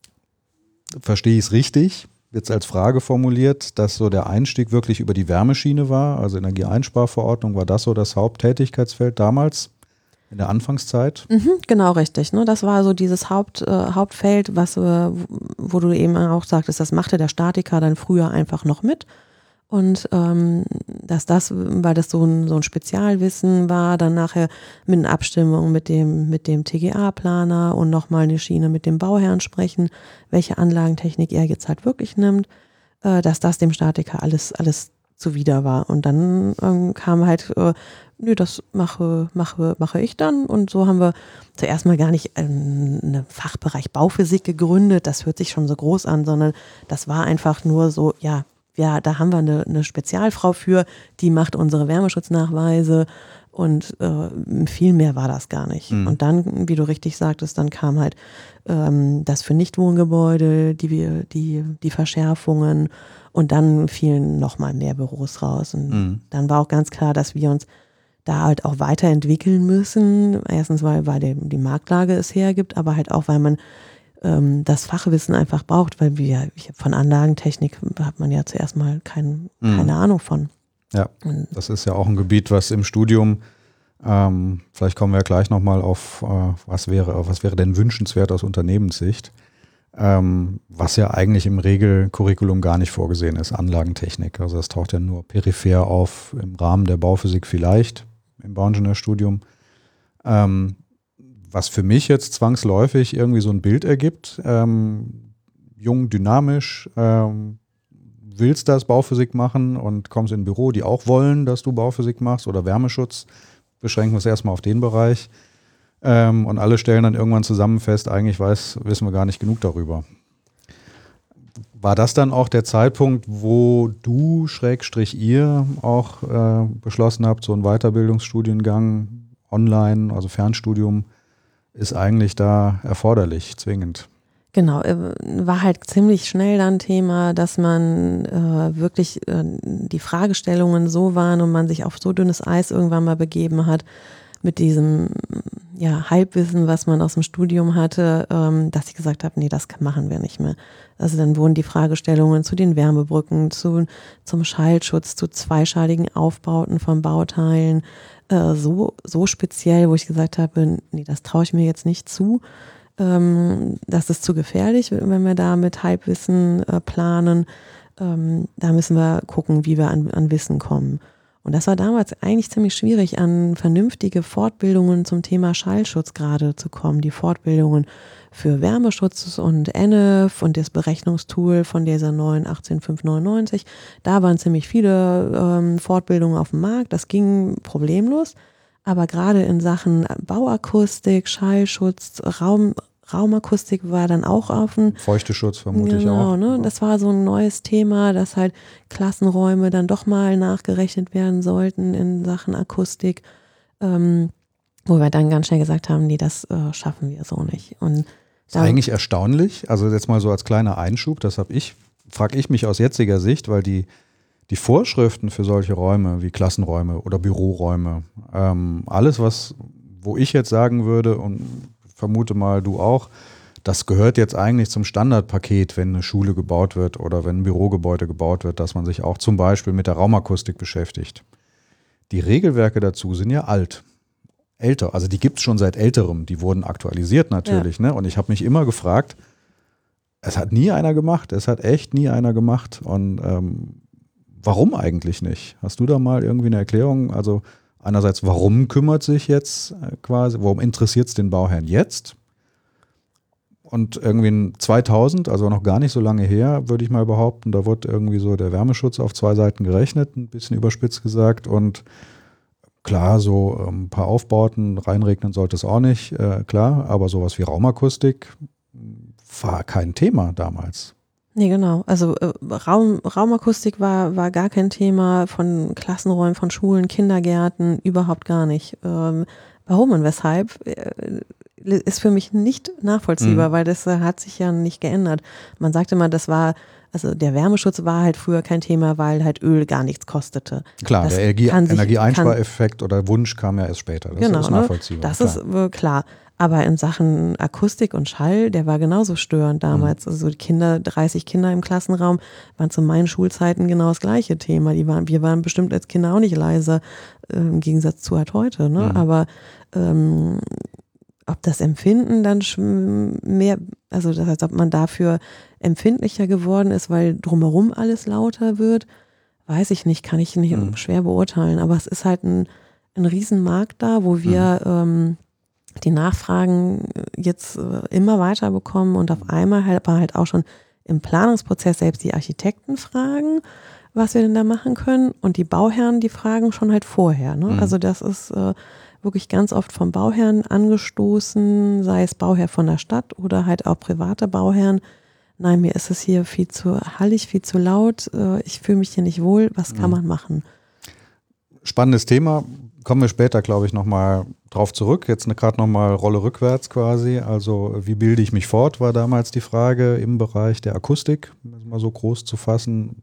verstehe ich es richtig, jetzt als Frage formuliert, dass so der Einstieg wirklich über die Wärmeschiene war, also Energieeinsparverordnung, war das so das Haupttätigkeitsfeld damals? In der Anfangszeit? Mhm, genau, richtig. Ne? Das war so dieses Haupt, äh, Hauptfeld, was, äh, wo du eben auch sagtest, das machte der Statiker dann früher einfach noch mit. Und ähm, dass das, weil das so ein, so ein Spezialwissen war, dann nachher mit einer Abstimmung mit dem, mit dem T G A-Planer und nochmal eine Schiene mit dem Bauherrn sprechen, welche Anlagentechnik er jetzt halt wirklich nimmt, äh, dass das dem Statiker alles, alles zuwider war. Und dann ähm, kam halt, äh, nö, das mache, mache, mache ich dann. Und so haben wir zuerst mal gar nicht ähm, einen Fachbereich Bauphysik gegründet. Das hört sich schon so groß an, sondern das war einfach nur so, ja, ja, da haben wir eine, eine Spezialfrau für, die macht unsere Wärmeschutznachweise und äh, viel mehr war das gar nicht. Mhm. Und dann, wie du richtig sagtest, dann kam halt ähm, das für Nichtwohngebäude, die, die, die Verschärfungen und dann fielen nochmal mehr Büros raus. Und mhm. dann war auch ganz klar, dass wir uns da halt auch weiterentwickeln müssen. Erstens, weil, weil die, die Marktlage es hergibt, aber halt auch, weil man ähm, das Fachwissen einfach braucht, weil wir ich, von Anlagentechnik hat man ja zuerst mal kein, mhm. keine Ahnung von. Ja, das ist ja auch ein Gebiet, was im Studium, ähm, vielleicht kommen wir ja gleich nochmal auf, äh, was wäre, was wäre denn wünschenswert aus Unternehmenssicht, ähm, was ja eigentlich im Regelcurriculum gar nicht vorgesehen ist, Anlagentechnik. Also das taucht ja nur peripher auf, im Rahmen der Bauphysik vielleicht, im Bauingenieurstudium. Ähm, was für mich jetzt zwangsläufig irgendwie so ein Bild ergibt, ähm, jung, dynamisch, ähm, willst das Bauphysik machen und kommst in ein Büro, die auch wollen, dass du Bauphysik machst oder Wärmeschutz, beschränken wir es erstmal auf den Bereich. Ähm, und alle stellen dann irgendwann zusammen fest, eigentlich weiß, wissen wir gar nicht genug darüber. War das dann auch der Zeitpunkt, wo du, Schrägstrich ihr, auch äh, beschlossen habt, so ein Weiterbildungsstudiengang online, also Fernstudium, ist eigentlich da erforderlich, zwingend? Genau, war halt ziemlich schnell dann Thema, dass man äh, wirklich äh, die Fragestellungen so waren und man sich auf so dünnes Eis irgendwann mal begeben hat mit diesem ja, Halbwissen, was man aus dem Studium hatte, ähm, dass ich gesagt habe, nee, das machen wir nicht mehr. Also dann wurden die Fragestellungen zu den Wärmebrücken, zu, zum Schallschutz, zu zweischaligen Aufbauten von Bauteilen äh, so, so speziell, wo ich gesagt habe, nee, das traue ich mir jetzt nicht zu. Ähm, das ist zu gefährlich, wenn wir da mit Halbwissen äh, planen. Ähm, da müssen wir gucken, wie wir an, an Wissen kommen. Und das war damals eigentlich ziemlich schwierig, an vernünftige Fortbildungen zum Thema Schallschutz gerade zu kommen. Die Fortbildungen für Wärmeschutz und N E F und das Berechnungstool von dieser neuen achtzehntausendfünfhundertneunundneunzig. Da waren ziemlich viele ähm, Fortbildungen auf dem Markt. Das ging problemlos. Aber gerade in Sachen Bauakustik, Schallschutz, Raum, Raumakustik war dann auch offen. Feuchteschutz vermute genau, ich auch. Ne? Das war so ein neues Thema, dass halt Klassenräume dann doch mal nachgerechnet werden sollten in Sachen Akustik, ähm, wo wir dann ganz schnell gesagt haben, nee, das äh, schaffen wir so nicht. Und das ist eigentlich erstaunlich, also jetzt mal so als kleiner Einschub, das habe ich, frage ich mich aus jetziger Sicht, weil die Die Vorschriften für solche Räume wie Klassenräume oder Büroräume, ähm, alles, was, wo ich jetzt sagen würde und vermute mal du auch, das gehört jetzt eigentlich zum Standardpaket, wenn eine Schule gebaut wird oder wenn ein Bürogebäude gebaut wird, dass man sich auch zum Beispiel mit der Raumakustik beschäftigt. Die Regelwerke dazu sind ja alt, älter, also die gibt es schon seit älterem, die wurden aktualisiert natürlich, ja. ne? Und ich habe mich immer gefragt, es hat nie einer gemacht, es hat echt nie einer gemacht und ähm, warum eigentlich nicht? Hast du da mal irgendwie eine Erklärung? Also einerseits, warum kümmert sich jetzt quasi, warum interessiert es den Bauherrn jetzt? Und irgendwie in zweitausend, also noch gar nicht so lange her, würde ich mal behaupten, da wurde irgendwie so der Wärmeschutz auf zwei Seiten gerechnet, ein bisschen überspitzt gesagt. Und klar, so ein paar Aufbauten, reinregnen sollte es auch nicht, äh, klar. Aber sowas wie Raumakustik war kein Thema damals. Nee, genau. Also äh, Raum, Raumakustik war, war gar kein Thema von Klassenräumen, von Schulen, Kindergärten, überhaupt gar nicht. Ähm, warum und weshalb äh, ist für mich nicht nachvollziehbar, mhm. weil das äh, hat sich ja nicht geändert. Man sagte mal, das war, also der Wärmeschutz war halt früher kein Thema, weil halt Öl gar nichts kostete. Klar, das der Energie- Energieeinspareffekt oder Wunsch kam ja erst später. Das genau, ist nachvollziehbar. Ne? Das klar. ist äh, klar. Aber in Sachen Akustik und Schall, der war genauso störend damals. Mhm. Also die Kinder, dreißig Kinder im Klassenraum, waren zu meinen Schulzeiten genau das gleiche Thema. Die waren, wir waren bestimmt als Kinder auch nicht leise, äh, im Gegensatz zu halt heute. Ne? Mhm. Aber ähm, ob das Empfinden dann mehr, also das heißt, ob man dafür empfindlicher geworden ist, weil drumherum alles lauter wird, weiß ich nicht, kann ich nicht mhm. schwer beurteilen. Aber es ist halt ein, ein Riesenmarkt da, wo wir mhm. ähm, die Nachfragen jetzt immer weiter bekommen und auf einmal halt, aber halt auch schon im Planungsprozess selbst die Architekten fragen, was wir denn da machen können, und die Bauherren, die fragen schon halt vorher. Ne? Mhm. Also das ist äh, wirklich ganz oft vom Bauherrn angestoßen, sei es Bauherr von der Stadt oder halt auch private Bauherren. Nein, mir ist es hier viel zu hallig, viel zu laut, äh, ich fühle mich hier nicht wohl, was kann mhm. man machen? Spannendes Thema. Kommen wir später, glaube ich, nochmal drauf zurück. Jetzt gerade nochmal Rolle rückwärts quasi. Also wie bilde ich mich fort, war damals die Frage im Bereich der Akustik, um das mal so groß zu fassen.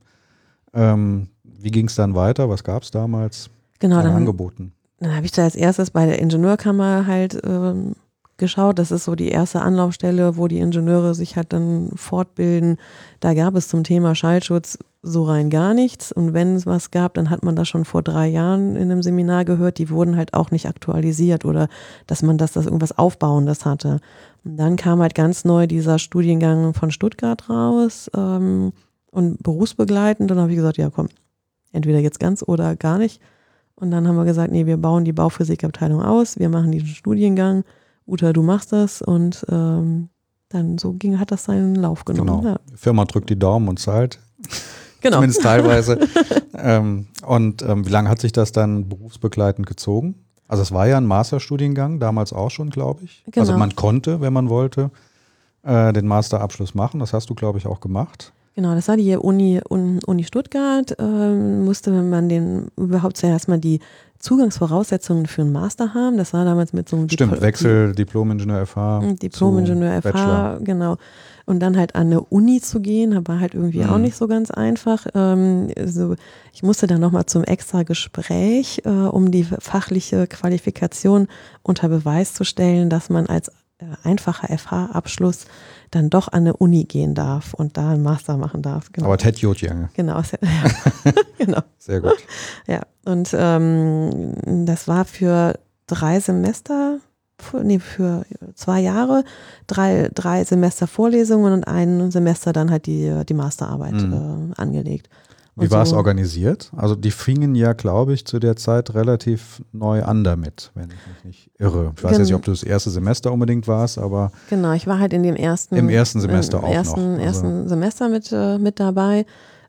Ähm, wie ging es dann weiter? Was gab es damals genau, an dann, Angeboten? Dann habe ich da als erstes bei der Ingenieurkammer halt ähm, geschaut. Das ist so die erste Anlaufstelle, wo die Ingenieure sich halt dann fortbilden. Da gab es zum Thema Schallschutz so rein gar nichts. Und wenn es was gab, dann hat man das schon vor drei Jahren in einem Seminar gehört. Die wurden halt auch nicht aktualisiert oder dass man das, das irgendwas Aufbauendes hatte. Und dann kam halt ganz neu dieser Studiengang von Stuttgart raus ähm, und berufsbegleitend. Und dann habe ich gesagt, ja komm, entweder jetzt ganz oder gar nicht. Und dann haben wir gesagt, nee, wir bauen die Bauphysikabteilung aus, wir machen diesen Studiengang. Uta, du machst das, und ähm, dann so ging, hat das seinen Lauf genommen. Genau. Ja. Die Firma drückt die Daumen und zahlt. Genau. Zumindest teilweise. ähm, und ähm, wie lange hat sich das dann berufsbegleitend gezogen? Also es war ja ein Masterstudiengang, damals auch schon, glaube ich. Genau. Also man konnte, wenn man wollte, äh, den Masterabschluss machen. Das hast du, glaube ich, auch gemacht. Genau, das war die Uni, Uni Stuttgart. Ähm, musste man den überhaupt zuerst mal die Zugangsvoraussetzungen für einen Master haben. Das war damals mit so einem Stimmt, Dipl- Wechsel, Diplom-Ingenieur F H. Diplom-Ingenieur F H, genau. Und dann halt an eine Uni zu gehen, war halt irgendwie mhm. auch nicht so ganz einfach. Ähm, also ich musste dann nochmal zum extra Gespräch, äh, um die fachliche Qualifikation unter Beweis zu stellen, dass man als äh, einfacher F H-Abschluss dann doch an eine Uni gehen darf und da einen Master machen darf. Genau. Aber Ted Jotjange. Genau, ja. genau. Sehr gut. Ja, und ähm, das war für drei Semester, nee, für zwei Jahre, drei, drei Semester Vorlesungen und ein Semester dann halt die, die Masterarbeit mhm. äh, angelegt. Und Wie war es so organisiert? Also die fingen ja, glaube ich, zu der Zeit relativ neu an damit, wenn ich mich nicht irre. Ich weiß Gen- jetzt nicht, ob du das erste Semester unbedingt warst, aber genau, ich war halt in dem ersten im ersten Semester im auch ersten, noch. Also ersten Semester mit, äh, mit dabei.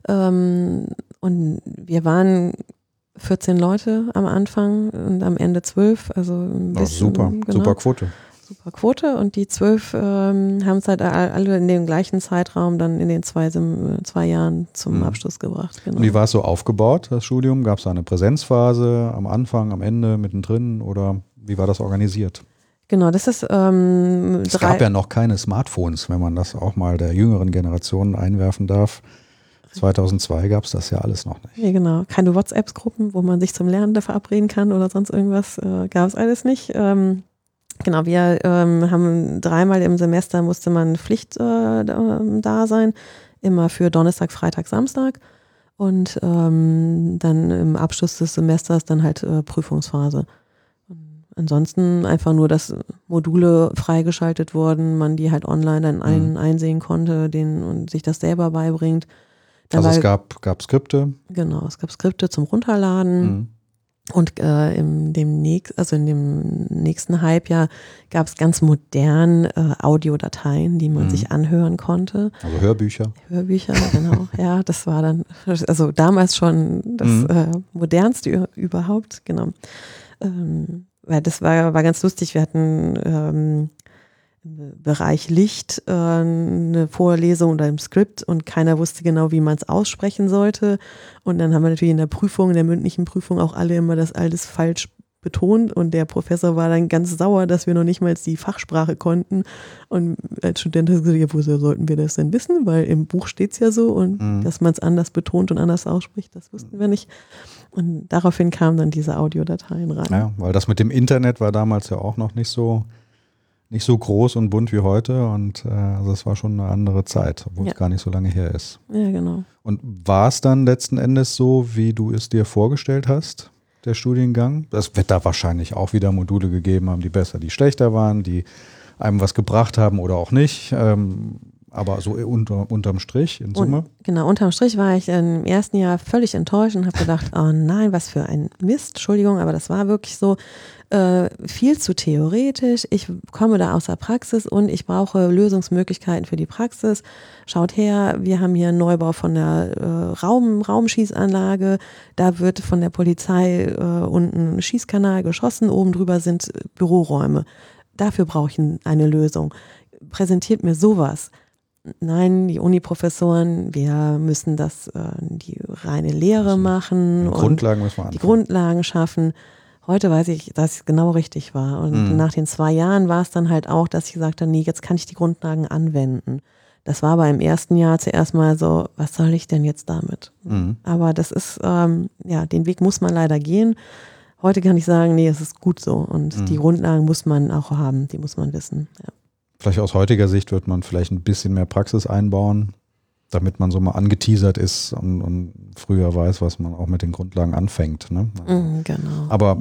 Ähm, und wir waren vierzehn Leute am Anfang und am Ende zwölf. Also ein oh, bisschen, super, genau, super Quote. Super Quote. Und die zwölf ähm, haben es halt alle in dem gleichen Zeitraum dann in den zwei, zwei Jahren zum mhm. Abschluss gebracht. Genau. Und wie war es so aufgebaut, das Studium? Gab es da eine Präsenzphase am Anfang, am Ende, mittendrin, oder wie war das organisiert? Genau, das ist ähm, Es gab ja noch keine Smartphones, wenn man das auch mal der jüngeren Generation einwerfen darf. zweitausendzwei gab es das ja alles noch nicht. Ja, genau. Keine WhatsApp-Gruppen, wo man sich zum Lernen da verabreden kann oder sonst irgendwas, äh, gab es alles nicht. Ähm, genau, wir ähm, haben dreimal im Semester musste man Pflicht äh, da sein, immer für Donnerstag, Freitag, Samstag. Und ähm, dann im Abschluss des Semesters dann halt äh, Prüfungsphase. Ansonsten einfach nur, dass Module freigeschaltet wurden, man die halt online dann ein, mhm. einsehen konnte, den, und sich das selber beibringt. Dann also war, es gab, gab Skripte? Genau, es gab Skripte zum Runterladen. Mhm. Und äh, in, dem nächst, also in dem nächsten Halbjahr gab es ganz modern äh, Audiodateien, die man mhm. sich anhören konnte. Also Hörbücher. Hörbücher, genau. Ja, das war dann, also damals schon das mhm. äh, modernste überhaupt, genau. Ähm, weil das war, war ganz lustig. Wir hatten ähm, im Bereich Licht äh, eine Vorlesung oder im Skript und keiner wusste genau, wie man es aussprechen sollte. Und dann haben wir natürlich in der Prüfung, in der mündlichen Prüfung auch alle immer das alles falsch betont und der Professor war dann ganz sauer, dass wir noch nicht mal die Fachsprache konnten. Und als Student hat er gesagt, ja, woher sollten wir das denn wissen? Weil im Buch steht es ja so und mhm. dass man es anders betont und anders ausspricht, das wussten wir nicht. Und daraufhin kamen dann diese Audiodateien rein. Ja, weil das mit dem Internet war damals ja auch noch nicht so nicht so groß und bunt wie heute und äh, also es war schon eine andere Zeit, obwohl ja. es gar nicht so lange her ist. Ja, genau. Und war es dann letzten Endes so, wie du es dir vorgestellt hast, der Studiengang? Es wird da wahrscheinlich auch wieder Module gegeben haben, die besser, die schlechter waren, die einem was gebracht haben oder auch nicht. Ähm, aber so unter, unterm Strich in Summe? Und, genau, unterm Strich war ich im ersten Jahr völlig enttäuscht und habe gedacht, oh nein, was für ein Mist, Entschuldigung, aber das war wirklich so äh, viel zu theoretisch. Ich komme da aus der Praxis und ich brauche Lösungsmöglichkeiten für die Praxis. Schaut her, wir haben hier einen Neubau von der äh, Raum, Raumschießanlage, da wird von der Polizei äh, unten ein Schießkanal geschossen, oben drüber sind Büroräume. Dafür brauche ich eine Lösung. Präsentiert mir sowas. Nein, die Uniprofessoren, wir müssen das, äh, die reine Lehre machen. Die Grundlagen müssen wir anfangen. Die Grundlagen schaffen. Heute weiß ich, dass es genau richtig war. Und mhm. nach den zwei Jahren war es dann halt auch, dass ich gesagt habe, nee, jetzt kann ich die Grundlagen anwenden. Das war aber im ersten Jahr zuerst mal so, was soll ich denn jetzt damit? Mhm. Aber das ist, ähm, ja, den Weg muss man leider gehen. Heute kann ich sagen, nee, es ist gut so. Und mhm. die Grundlagen muss man auch haben, die muss man wissen, ja. Vielleicht aus heutiger Sicht wird man vielleicht ein bisschen mehr Praxis einbauen, damit man so mal angeteasert ist und, und früher weiß, was man auch mit den Grundlagen anfängt. Ne? Mm, genau. Aber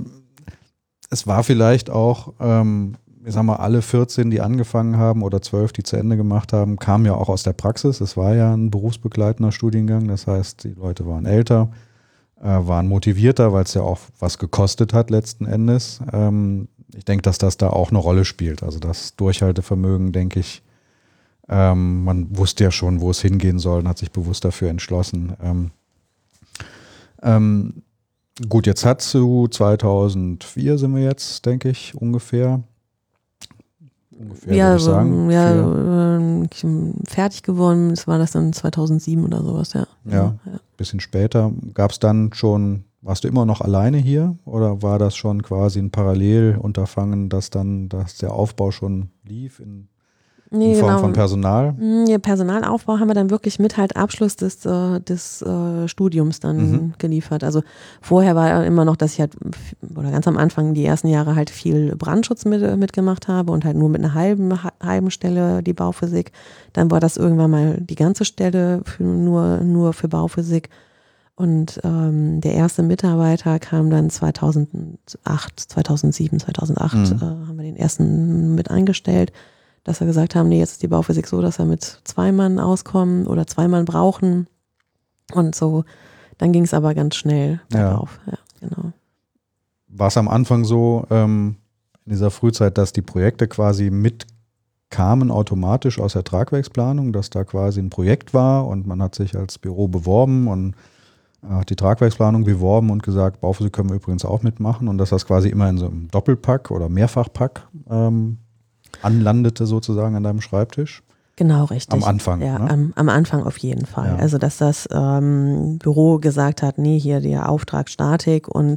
es war vielleicht auch, ähm, ich sag mal, alle vierzehn, die angefangen haben oder zwölf, die zu Ende gemacht haben, kamen ja auch aus der Praxis. Es war ja ein berufsbegleitender Studiengang, das heißt, die Leute waren älter, äh, waren motivierter, weil es ja auch was gekostet hat letzten Endes. Ähm, Ich denke, dass das da auch eine Rolle spielt. Also das Durchhaltevermögen, denke ich, ähm, man wusste ja schon, wo es hingehen soll und hat sich bewusst dafür entschlossen. Ähm, ähm, gut, jetzt hat zu zweitausendvier sind wir jetzt, denke ich, ungefähr. Ungefähr, ja, würde ich sagen. Ja, äh, fertig geworden, das war das dann zweitausendsieben oder sowas, ja. Ja, ein ja. bisschen später. Gab es dann schon... Warst du immer noch alleine hier oder war das schon quasi ein Parallelunterfangen, dass dann dass der Aufbau schon lief in, nee, in Form genau. von Personal? Ja, Personalaufbau haben wir dann wirklich mit halt Abschluss des, äh, des äh, Studiums dann mhm. geliefert. Also vorher war immer noch, dass ich halt, oder ganz am Anfang die ersten Jahre halt viel Brandschutz mit, mitgemacht habe und halt nur mit einer halben, halben Stelle die Bauphysik. Dann war das irgendwann mal die ganze Stelle für, nur, nur für Bauphysik. Und ähm, der erste Mitarbeiter kam dann zweitausendacht, zweitausendsieben, zweitausendacht, mhm. äh, haben wir den ersten mit eingestellt, dass wir gesagt haben, nee, jetzt ist die Bauphysik so, dass wir mit zwei Mann auskommen oder zwei Mann brauchen. Und so, dann ging es aber ganz schnell darauf. Ja. Ja, genau. War es am Anfang so, ähm, in dieser Frühzeit, dass die Projekte quasi mitkamen automatisch aus der Tragwerksplanung, dass da quasi ein Projekt war und man hat sich als Büro beworben und hat die Tragwerksplanung beworben und gesagt, Bauphysik können wir übrigens auch mitmachen und dass das quasi immer in so einem Doppelpack oder Mehrfachpack ähm, anlandete sozusagen an deinem Schreibtisch? Genau, richtig. Am Anfang, Ja, ne? am, am Anfang auf jeden Fall. Ja. Also, dass das ähm, Büro gesagt hat, nee, hier der Auftrag Statik und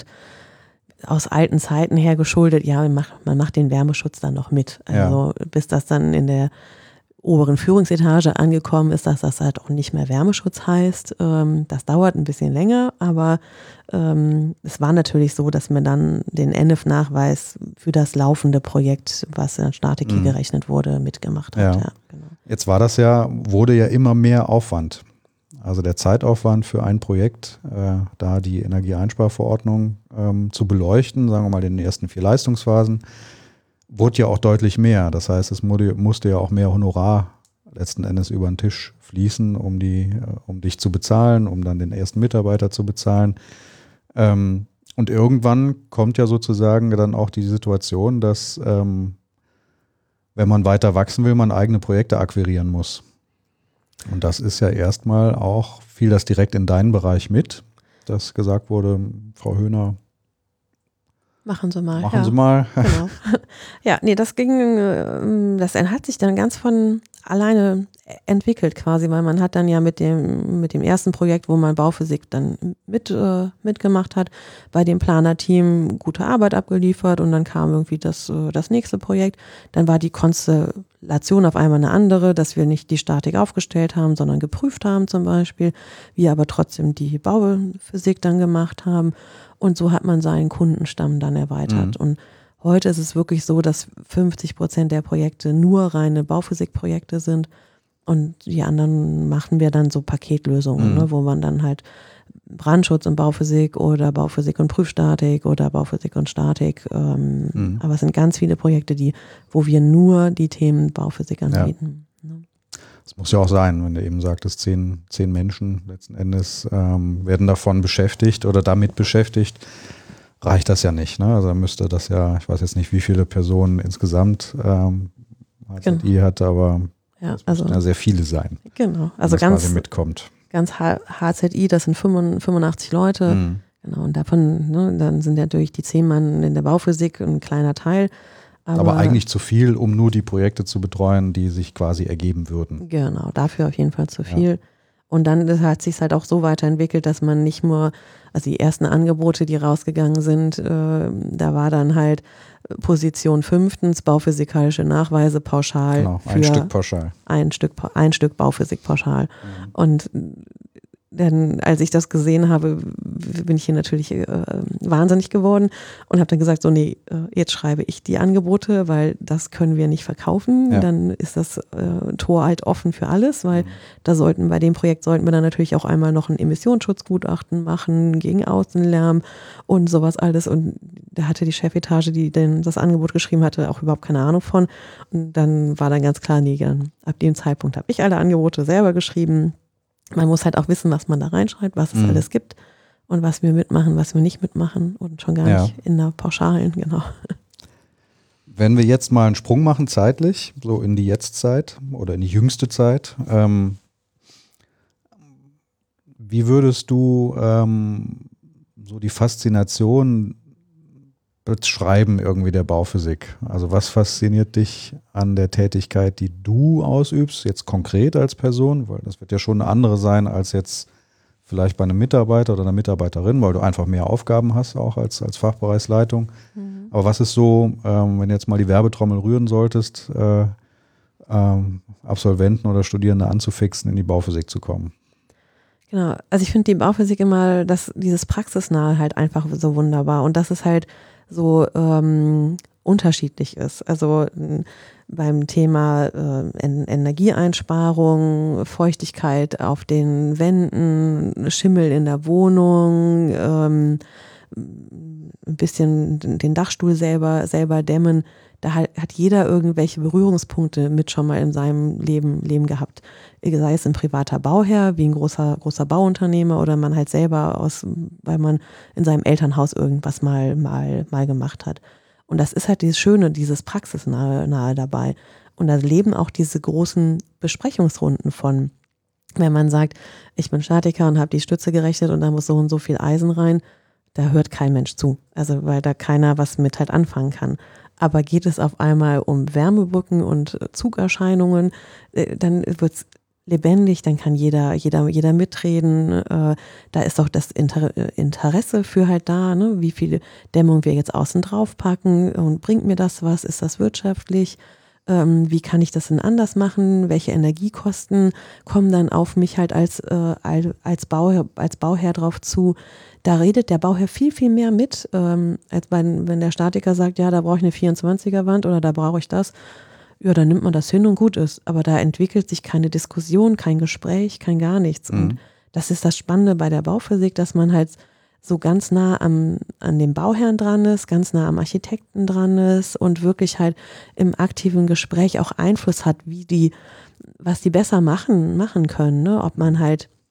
aus alten Zeiten her geschuldet, ja, man macht, man macht den Wärmeschutz dann noch mit. Also, ja. bis das dann in der oberen Führungsetage angekommen ist, dass das halt auch nicht mehr Wärmeschutz heißt. Ähm, das dauert ein bisschen länger, aber ähm, es war natürlich so, dass man dann den N F Nachweis für das laufende Projekt, was in Statik mhm. gerechnet wurde, mitgemacht hat. Ja. Ja, genau. Jetzt war das ja, wurde ja immer mehr Aufwand. Also der Zeitaufwand für ein Projekt, äh, da die Energieeinsparverordnung ähm, zu beleuchten, sagen wir mal in den ersten vier Leistungsphasen, wurde ja auch deutlich mehr. Das heißt, es musste ja auch mehr Honorar letzten Endes über den Tisch fließen, um die, um dich zu bezahlen, um dann den ersten Mitarbeiter zu bezahlen. Ähm, Und irgendwann kommt ja sozusagen dann auch die Situation, dass ähm, wenn man weiter wachsen will, man eigene Projekte akquirieren muss. Und das ist ja erstmal auch, fiel das direkt in deinen Bereich mit, dass gesagt wurde, Frau Höhner, machen Sie mal. Machen ja. Sie mal. Genau. Ja, nee, das ging, das hat sich dann ganz von alleine entwickelt quasi, weil man hat dann ja mit dem, mit dem ersten Projekt, wo man Bauphysik dann mit, äh, mitgemacht hat, bei dem Planerteam gute Arbeit abgeliefert und dann kam irgendwie das, das nächste Projekt. Dann war die Konstellation auf einmal eine andere, dass wir nicht die Statik aufgestellt haben, sondern geprüft haben zum Beispiel, wir aber trotzdem die Bauphysik dann gemacht haben. Und so hat man seinen Kundenstamm dann erweitert. Mhm. Und heute ist es wirklich so, dass fünfzig Prozent der Projekte nur reine Bauphysikprojekte sind. Und die anderen machen wir dann so Paketlösungen, mhm. ne, wo man dann halt Brandschutz und Bauphysik oder Bauphysik und Prüfstatik oder Bauphysik und Statik. Ähm, mhm. Aber es sind ganz viele Projekte, die, wo wir nur die Themen Bauphysik anbieten. Ja. Ne? Das muss ja auch sein, wenn du eben sagtest, zehn, zehn Menschen letzten Endes ähm, werden davon beschäftigt oder damit beschäftigt, reicht das ja nicht. Ne? Also müsste das ja, ich weiß jetzt nicht, wie viele Personen insgesamt ähm, H Z I genau. hat, aber ja, das müssen also, ja sehr viele sein. Genau, also das ganz quasi mitkommt. Ganz H Z I, das sind fünfundachtzig Leute. Mhm. Genau, und davon, ne, dann sind natürlich die zehn Mann in der Bauphysik ein kleiner Teil. Aber, aber eigentlich zu viel, um nur die Projekte zu betreuen, die sich quasi ergeben würden. Genau, dafür auf jeden Fall zu viel. Ja. Und dann hat sich halt auch so weiterentwickelt, dass man nicht nur, also die ersten Angebote, die rausgegangen sind, äh, da war dann halt Position fünftens, bauphysikalische Nachweise pauschal. Genau, ein für Stück pauschal. Ein Stück, ein Stück Bauphysik pauschal. Mhm. Und dann, als ich das gesehen habe, bin ich hier natürlich äh, wahnsinnig geworden und habe dann gesagt, so nee, äh, jetzt schreibe ich die Angebote, weil das können wir nicht verkaufen. Ja. Dann ist das äh, Tor halt offen für alles, weil mhm. da sollten, bei dem Projekt sollten wir dann natürlich auch einmal noch ein Emissionsschutzgutachten machen gegen Außenlärm und sowas alles. Und da hatte die Chefetage, die denn das Angebot geschrieben hatte, auch überhaupt keine Ahnung von. Und dann war dann ganz klar, nee, dann, ab dem Zeitpunkt habe ich alle Angebote selber geschrieben. Man muss halt auch wissen, was man da reinschreibt, was es mhm. alles gibt und was wir mitmachen, was wir nicht mitmachen und schon gar ja. nicht in der Pauschalen, genau. Wenn wir jetzt mal einen Sprung machen zeitlich, so in die Jetztzeit oder in die jüngste Zeit, ähm, wie würdest du ähm, so die Faszination beschreiben irgendwie der Bauphysik? Also was fasziniert dich an der Tätigkeit, die du ausübst, jetzt konkret als Person? Weil das wird ja schon eine andere sein als jetzt vielleicht bei einem Mitarbeiter oder einer Mitarbeiterin, weil du einfach mehr Aufgaben hast, auch als, als Fachbereichsleitung. Mhm. Aber was ist so, ähm, wenn du jetzt mal die Werbetrommel rühren solltest, äh, ähm, Absolventen oder Studierende anzufixen, in die Bauphysik zu kommen? Genau, also ich finde die Bauphysik immer, dass dieses Praxisnahe halt einfach so wunderbar und das ist halt so ähm, unterschiedlich ist. Also m, beim Thema äh, Energieeinsparung, Feuchtigkeit auf den Wänden, Schimmel in der Wohnung, ähm, ein bisschen den Dachstuhl selber, selber dämmen, da hat, hat jeder irgendwelche Berührungspunkte mit schon mal in seinem Leben, Leben gehabt. Sei es ein privater Bauherr, wie ein großer, großer Bauunternehmer oder man halt selber aus, weil man in seinem Elternhaus irgendwas mal, mal, mal gemacht hat. Und das ist halt dieses Schöne, dieses Praxisnahe nahe dabei. Und da leben auch diese großen Besprechungsrunden von. Wenn man sagt, ich bin Statiker und habe die Stütze gerechnet und da muss so und so viel Eisen rein, da hört kein Mensch zu. Also weil da keiner was mit halt anfangen kann. Aber geht es auf einmal um Wärmebrücken und Zugerscheinungen, dann wird es lebendig, dann kann jeder, jeder, jeder mitreden. Äh, da ist auch das Inter- Interesse für halt da, ne? Wie viel Dämmung wir jetzt außen drauf packen und bringt mir das was? Ist das wirtschaftlich? Ähm, wie kann ich das denn anders machen? Welche Energiekosten kommen dann auf mich halt als, äh, als, Bauherr, als Bauherr drauf zu? Da redet der Bauherr viel, viel mehr mit, ähm, als wenn, wenn der Statiker sagt, ja, da brauche ich eine vierundzwanziger Wand oder da brauche ich das. Ja, dann nimmt man das hin und gut ist. Aber da entwickelt sich keine Diskussion, kein Gespräch, kein gar nichts. Mhm. Und das ist das Spannende bei der Bauphysik, dass man halt so ganz nah am, an dem Bauherrn dran ist, ganz nah am Architekten dran ist und wirklich halt im aktiven Gespräch auch Einfluss hat, wie die, was die besser machen, machen können, ne? Ob man halt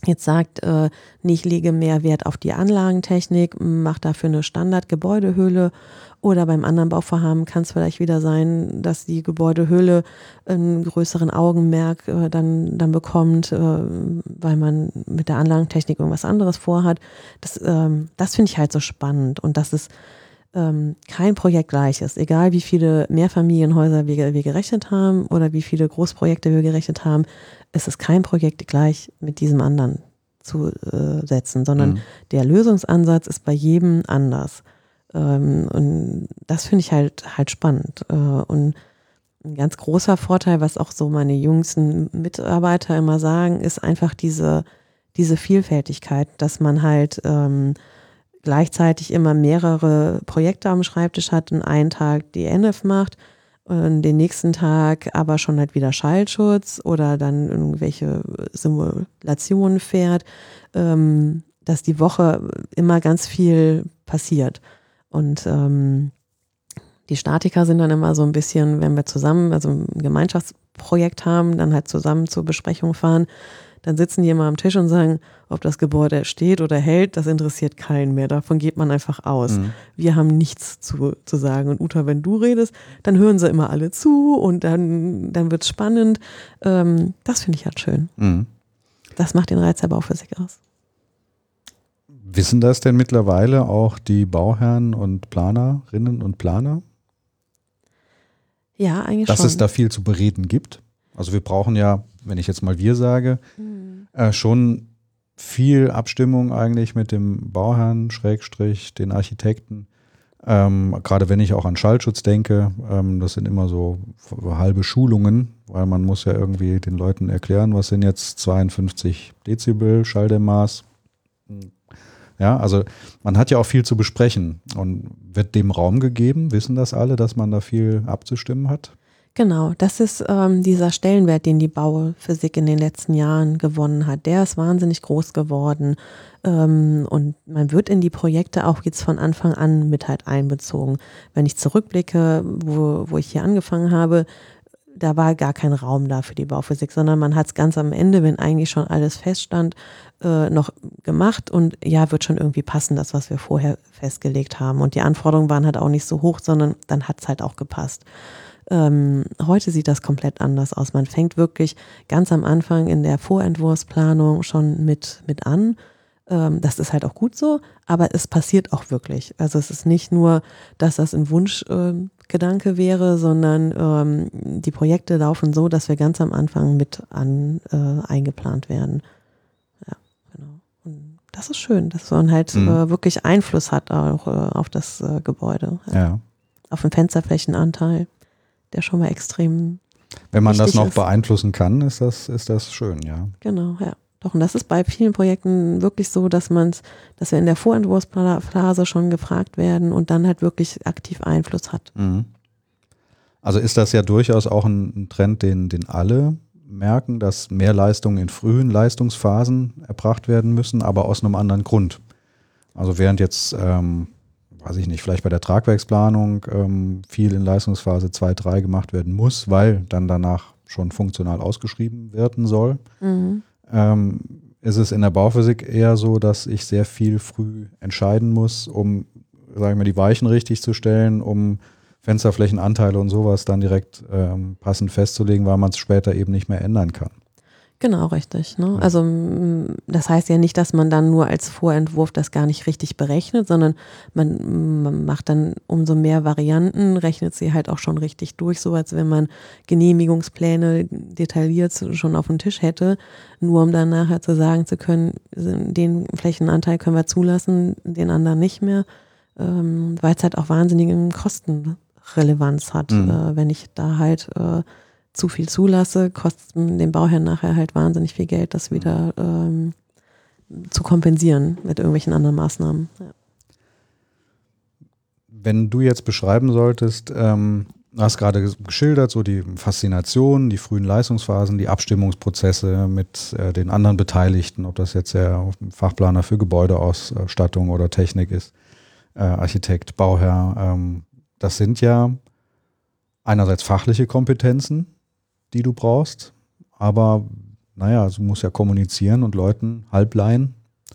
jetzt sagt, äh, ich lege mehr Wert auf die Anlagentechnik, mache dafür eine Standardgebäudehülle, oder beim anderen Bauvorhaben kann es vielleicht wieder sein, dass die Gebäudehülle einen größeren Augenmerk äh, dann, dann bekommt, äh, weil man mit der Anlagentechnik irgendwas anderes vorhat. Das, ähm, das finde ich halt so spannend, und dass es ähm, kein Projekt gleich ist. Egal wie viele Mehrfamilienhäuser wir, wir gerechnet haben oder wie viele Großprojekte wir gerechnet haben, es ist kein Projekt gleich mit diesem anderen zu äh, setzen, sondern mhm. der Lösungsansatz ist bei jedem anders. Ähm, und das finde ich halt halt spannend. Äh, und ein ganz großer Vorteil, was auch so meine jüngsten Mitarbeiter immer sagen, ist einfach diese, diese Vielfältigkeit, dass man halt ähm, gleichzeitig immer mehrere Projekte am Schreibtisch hat und einen Tag die N F macht und den nächsten Tag aber schon halt wieder Schallschutz oder dann irgendwelche Simulationen fährt, ähm, dass die Woche immer ganz viel passiert. Und ähm, die Statiker sind dann immer so ein bisschen, wenn wir zusammen, also ein Gemeinschaftsprojekt haben, dann halt zusammen zur Besprechung fahren, dann sitzen die immer am Tisch und sagen, ob das Gebäude steht oder hält, das interessiert keinen mehr. Davon geht man einfach aus. Mhm. Wir haben nichts zu, zu sagen. Und Uta, wenn du redest, dann hören sie immer alle zu und dann, dann wird es spannend. Ähm, das finde ich halt schön. Mhm. Das macht den Reiz der Bauphysik aus. Wissen das denn mittlerweile auch die Bauherren und Planerinnen und Planer? Ja, eigentlich dass schon. Dass es da viel zu bereden gibt? Also wir brauchen ja, wenn ich jetzt mal wir sage, mhm. äh, schon viel Abstimmung eigentlich mit dem Bauherrn, Schrägstrich, den Architekten. Ähm, gerade wenn ich auch an Schallschutz denke, ähm, das sind immer so halbe Schulungen, weil man muss ja irgendwie den Leuten erklären, was sind jetzt zweiundfünfzig Dezibel Schalldämmmaß. Ja, also man hat ja auch viel zu besprechen und wird dem Raum gegeben, wissen das alle, dass man da viel abzustimmen hat? Genau, das ist ähm, dieser Stellenwert, den die Bauphysik in den letzten Jahren gewonnen hat. Der ist wahnsinnig groß geworden ähm, und man wird in die Projekte auch jetzt von Anfang an mit halt einbezogen. Wenn ich zurückblicke, wo, wo ich hier angefangen habe, da war gar kein Raum da für die Bauphysik, sondern man hat es ganz am Ende, wenn eigentlich schon alles feststand, äh, noch gemacht und ja, wird schon irgendwie passen, das, was wir vorher festgelegt haben. Und die Anforderungen waren halt auch nicht so hoch, sondern dann hat es halt auch gepasst. Ähm, heute sieht das komplett anders aus. Man fängt wirklich ganz am Anfang in der Vorentwurfsplanung schon mit, mit an. Ähm, das ist halt auch gut so, aber es passiert auch wirklich. Also es ist nicht nur, dass das ein Wunschgedanke äh, wäre, sondern ähm, die Projekte laufen so, dass wir ganz am Anfang mit an äh, eingeplant werden. Ja, genau. Und das ist schön, dass man halt mhm. äh, wirklich Einfluss hat auch äh, auf das äh, Gebäude. Ja. Ja. Auf den Fensterflächenanteil, der schon mal extrem Wenn man das noch ist. beeinflussen kann, ist das, ist das schön, ja. Genau, ja. Doch, und das ist bei vielen Projekten wirklich so, dass man dass wir in der Vorentwurfsphase schon gefragt werden und dann halt wirklich aktiv Einfluss hat. Mhm. Also ist das ja durchaus auch ein Trend, den, den alle merken, dass mehr Leistungen in frühen Leistungsphasen erbracht werden müssen, aber aus einem anderen Grund. Also während jetzt, ähm, weiß ich nicht, vielleicht bei der Tragwerksplanung ähm, viel in Leistungsphase zwei, drei gemacht werden muss, weil dann danach schon funktional ausgeschrieben werden soll. Mhm. Ähm, ist es in der Bauphysik eher so, dass ich sehr viel früh entscheiden muss, um, sagen wir, die Weichen richtig zu stellen, um Fensterflächenanteile und sowas dann direkt ähm, passend festzulegen, weil man es später eben nicht mehr ändern kann. Genau, richtig. Ne? Also das heißt ja nicht, dass man dann nur als Vorentwurf das gar nicht richtig berechnet, sondern man, man macht dann umso mehr Varianten, rechnet sie halt auch schon richtig durch, so als wenn man Genehmigungspläne detailliert schon auf dem Tisch hätte, nur um dann nachher zu sagen zu können, den Flächenanteil können wir zulassen, den anderen nicht mehr, ähm, weil es halt auch wahnsinnige Kostenrelevanz hat, mhm. äh, wenn ich da halt äh, zu viel zulasse, kostet dem Bauherrn nachher halt wahnsinnig viel Geld, das wieder ähm, zu kompensieren mit irgendwelchen anderen Maßnahmen. Ja. Wenn du jetzt beschreiben solltest, ähm, du hast gerade geschildert, so die Faszination, die frühen Leistungsphasen, die Abstimmungsprozesse mit äh, den anderen Beteiligten, ob das jetzt der Fachplaner für Gebäudeausstattung oder Technik ist, äh, Architekt, Bauherr, ähm, das sind ja einerseits fachliche Kompetenzen, die du brauchst, aber naja, du musst ja kommunizieren und Leuten halbleihen,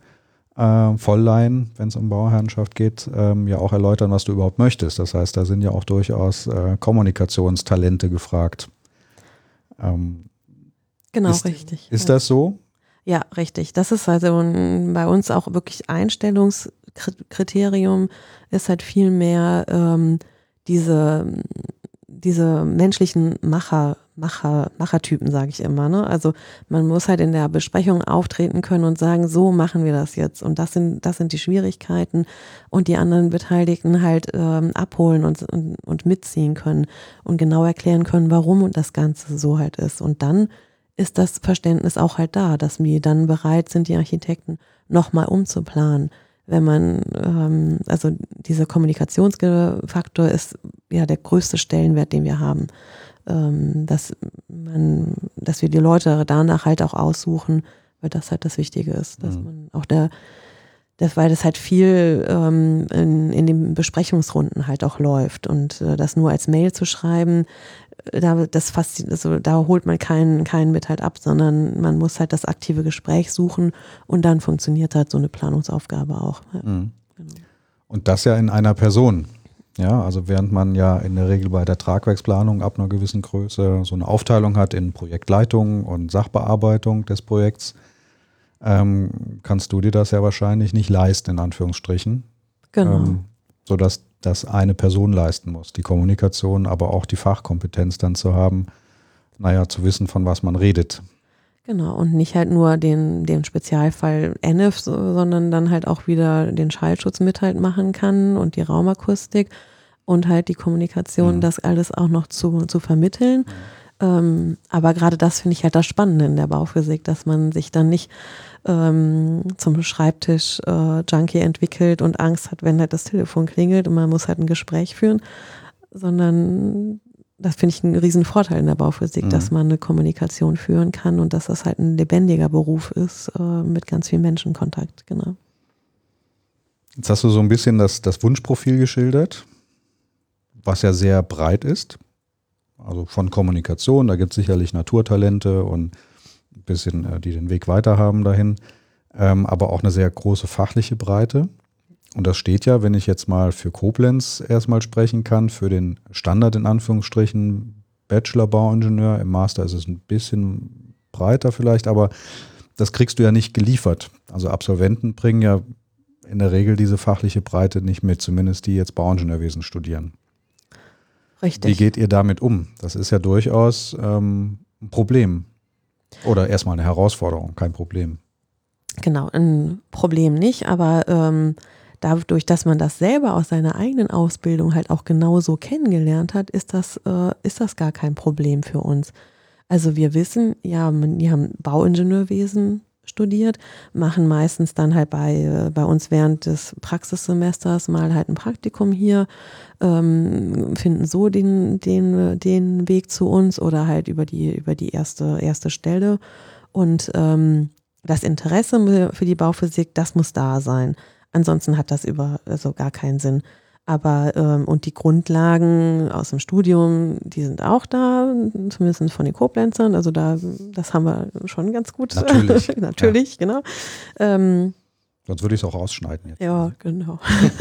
äh, vollleihen, wenn es um Bauherrenschaft geht, ähm, ja auch erläutern, was du überhaupt möchtest. Das heißt, da sind ja auch durchaus äh, Kommunikationstalente gefragt. Ähm, Genau, ist, richtig. Ist ja. das so? Ja, richtig. Das ist also ein, bei uns auch wirklich Einstellungskriterium ist halt viel mehr ähm, diese, diese menschlichen Macher, Macher, Machertypen, sage ich immer. Ne? Also man muss halt in der Besprechung auftreten können und sagen, so machen wir das jetzt. Und das sind, das sind die Schwierigkeiten und die anderen Beteiligten halt ähm, abholen und, und, und mitziehen können und genau erklären können, warum das Ganze so halt ist. Und dann ist das Verständnis auch halt da, dass wir dann bereit sind, die Architekten nochmal umzuplanen. Wenn man, ähm, also dieser Kommunikationsfaktor ist ja der größte Stellenwert, den wir haben. Ähm, dass man, dass wir die Leute danach halt auch aussuchen, weil das halt das Wichtige ist. Dass man auch der, das, weil das halt viel ähm, in, in den Besprechungsrunden halt auch läuft und äh, das nur als Mail zu schreiben, da, das fast, also da holt man keinen, keinen mit halt ab, sondern man muss halt das aktive Gespräch suchen und dann funktioniert halt so eine Planungsaufgabe auch. Ja, Mhm. genau. Und das ja in einer Person. Ja, also während man ja in der Regel bei der Tragwerksplanung ab einer gewissen Größe so eine Aufteilung hat in Projektleitung und Sachbearbeitung des Projekts, ähm, kannst du dir das ja wahrscheinlich nicht leisten, in Anführungsstrichen. Genau. Ähm, sodass das eine Person leisten muss. Die Kommunikation, aber auch die Fachkompetenz dann zu haben, naja, zu wissen, von was man redet. Genau, und nicht halt nur den, den Spezialfall N F, so, sondern dann halt auch wieder den Schallschutz mit halt machen kann und die Raumakustik und halt die Kommunikation, Mhm. das alles auch noch zu, zu vermitteln. Mhm. Ähm, aber gerade das finde ich halt das Spannende in der Bauphysik, dass man sich dann nicht ähm, zum Schreibtisch-Junkie äh, entwickelt und Angst hat, wenn halt das Telefon klingelt und man muss halt ein Gespräch führen, sondern das finde ich einen riesen Vorteil in der Bauphysik, mhm. dass man eine Kommunikation führen kann und dass das halt ein lebendiger Beruf ist äh, mit ganz viel Menschenkontakt, genau. Jetzt hast du so ein bisschen das, das Wunschprofil geschildert, was ja sehr breit ist. Also von Kommunikation, da gibt es sicherlich Naturtalente und ein bisschen, äh, die den Weg weiter haben dahin, ähm, aber auch eine sehr große fachliche Breite. Und das steht ja, wenn ich jetzt mal für Koblenz erstmal sprechen kann, für den Standard in Anführungsstrichen Bachelor-Bauingenieur. Im Master ist es ein bisschen breiter vielleicht, aber das kriegst du ja nicht geliefert. Also Absolventen bringen ja in der Regel diese fachliche Breite nicht mit, zumindest die jetzt Bauingenieurwesen studieren. Richtig. Wie geht ihr damit um? Das ist ja durchaus ähm, ein Problem. Oder erstmal eine Herausforderung, kein Problem. Genau, ein Problem nicht, aber ähm, dadurch, dass man das selber aus seiner eigenen Ausbildung halt auch genauso kennengelernt hat, ist das, äh, ist das gar kein Problem für uns. Also wir wissen, ja, die haben Bauingenieurwesen studiert, machen meistens dann halt bei, bei uns während des Praxissemesters mal halt ein Praktikum hier, ähm, finden so den, den, den Weg zu uns oder halt über die, über die erste, erste Stelle. Und ähm, das Interesse für die Bauphysik, das muss da sein. Ansonsten hat das über, also gar keinen Sinn. Aber, ähm, und die Grundlagen aus dem Studium, die sind auch da, zumindest von den Koblenzern. Also da, das haben wir schon ganz gut. Natürlich. Natürlich, ja. Genau. Ähm, Sonst würde ich es auch rausschneiden jetzt. Ja, genau.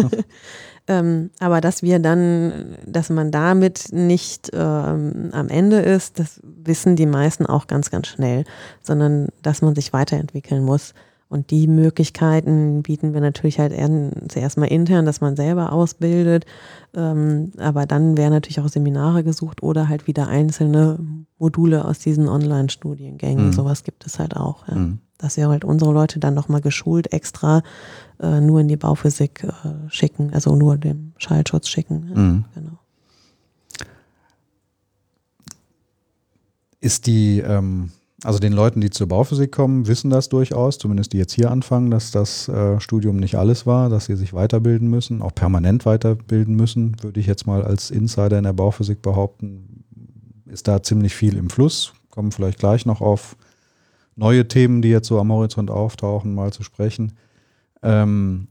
ähm, aber dass wir dann, dass man damit nicht ähm, am Ende ist, das wissen die meisten auch ganz, ganz schnell, sondern dass man sich weiterentwickeln muss. Und die Möglichkeiten bieten wir natürlich halt eher, zuerst mal intern, dass man selber ausbildet. Ähm, aber dann werden natürlich auch Seminare gesucht oder halt wieder einzelne Module aus diesen Online-Studiengängen. Mhm. Sowas gibt es halt auch. Ja. Mhm. Dass wir halt unsere Leute dann nochmal geschult extra äh, nur in die Bauphysik äh, schicken, also nur den Schallschutz schicken. Ja. Mhm. Genau. Ist die... Ähm Also den Leuten, die zur Bauphysik kommen, wissen das durchaus, zumindest die jetzt hier anfangen, dass das äh, Studium nicht alles war, dass sie sich weiterbilden müssen, auch permanent weiterbilden müssen, würde ich jetzt mal als Insider in der Bauphysik behaupten, ist da ziemlich viel im Fluss. Kommen vielleicht gleich noch auf neue Themen, die jetzt so am Horizont auftauchen, mal zu sprechen. Ähm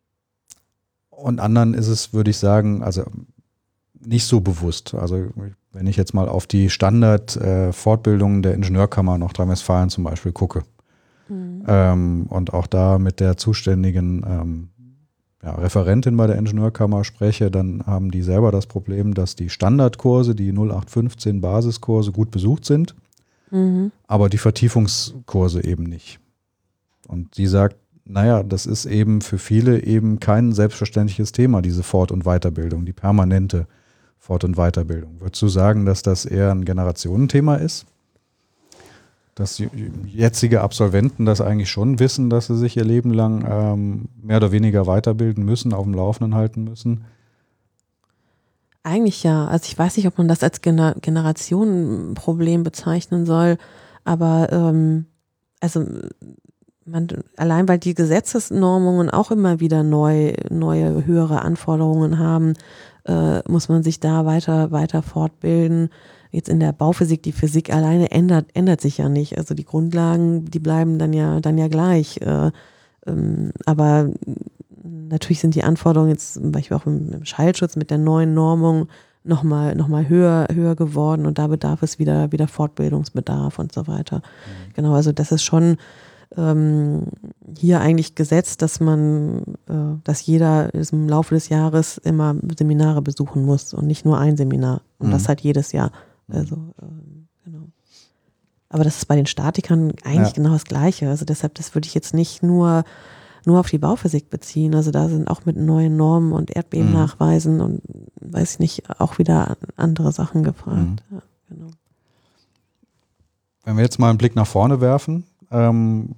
und anderen ist es, würde ich sagen, also nicht so bewusst. Also wenn wenn ich jetzt mal auf die Standard-Fortbildungen äh, der Ingenieurkammer Nordrhein-Westfalen zum Beispiel gucke mhm. ähm, und auch da mit der zuständigen ähm, ja, Referentin bei der Ingenieurkammer spreche, dann haben die selber das Problem, dass die Standardkurse, die null acht fünfzehn Basiskurse gut besucht sind, mhm. aber die Vertiefungskurse eben nicht. Und sie sagt, naja, das ist eben für viele eben kein selbstverständliches Thema, diese Fort- und Weiterbildung, die permanente Fort- und Weiterbildung. Würdest du sagen, dass das eher ein Generationenthema ist? Dass jetzige Absolventen das eigentlich schon wissen, dass sie sich ihr Leben lang ähm, mehr oder weniger weiterbilden müssen, auf dem Laufenden halten müssen? Eigentlich ja. Also ich weiß nicht, ob man das als Gener- Generationenproblem bezeichnen soll, aber ähm, also man, allein weil die Gesetzesnormungen auch immer wieder neu, neue, höhere Anforderungen haben, äh, muss man sich da weiter, weiter fortbilden. Jetzt in der Bauphysik, die Physik alleine ändert, ändert sich ja nicht. Also die Grundlagen, die bleiben dann ja, dann ja gleich. Äh, ähm, aber natürlich sind die Anforderungen jetzt zum Beispiel auch im, im Schallschutz mit der neuen Normung nochmal noch mal höher, höher geworden und da bedarf es wieder, wieder Fortbildungsbedarf und so weiter. Mhm. Genau, also das ist schon ähm, hier eigentlich gesetzt, dass man, äh, dass jeder im Laufe des Jahres immer Seminare besuchen muss und nicht nur ein Seminar. Und mhm. das halt jedes Jahr. Also, ähm, genau. Aber das ist bei den Statikern eigentlich ja. genau das Gleiche. Also deshalb, das würde ich jetzt nicht nur, nur auf die Bauphysik beziehen. Also da sind auch mit neuen Normen und Erdbebennachweisen mhm. und weiß ich nicht, auch wieder andere Sachen gefragt. Mhm. Ja, genau. Wenn wir jetzt mal einen Blick nach vorne werfen, ähm,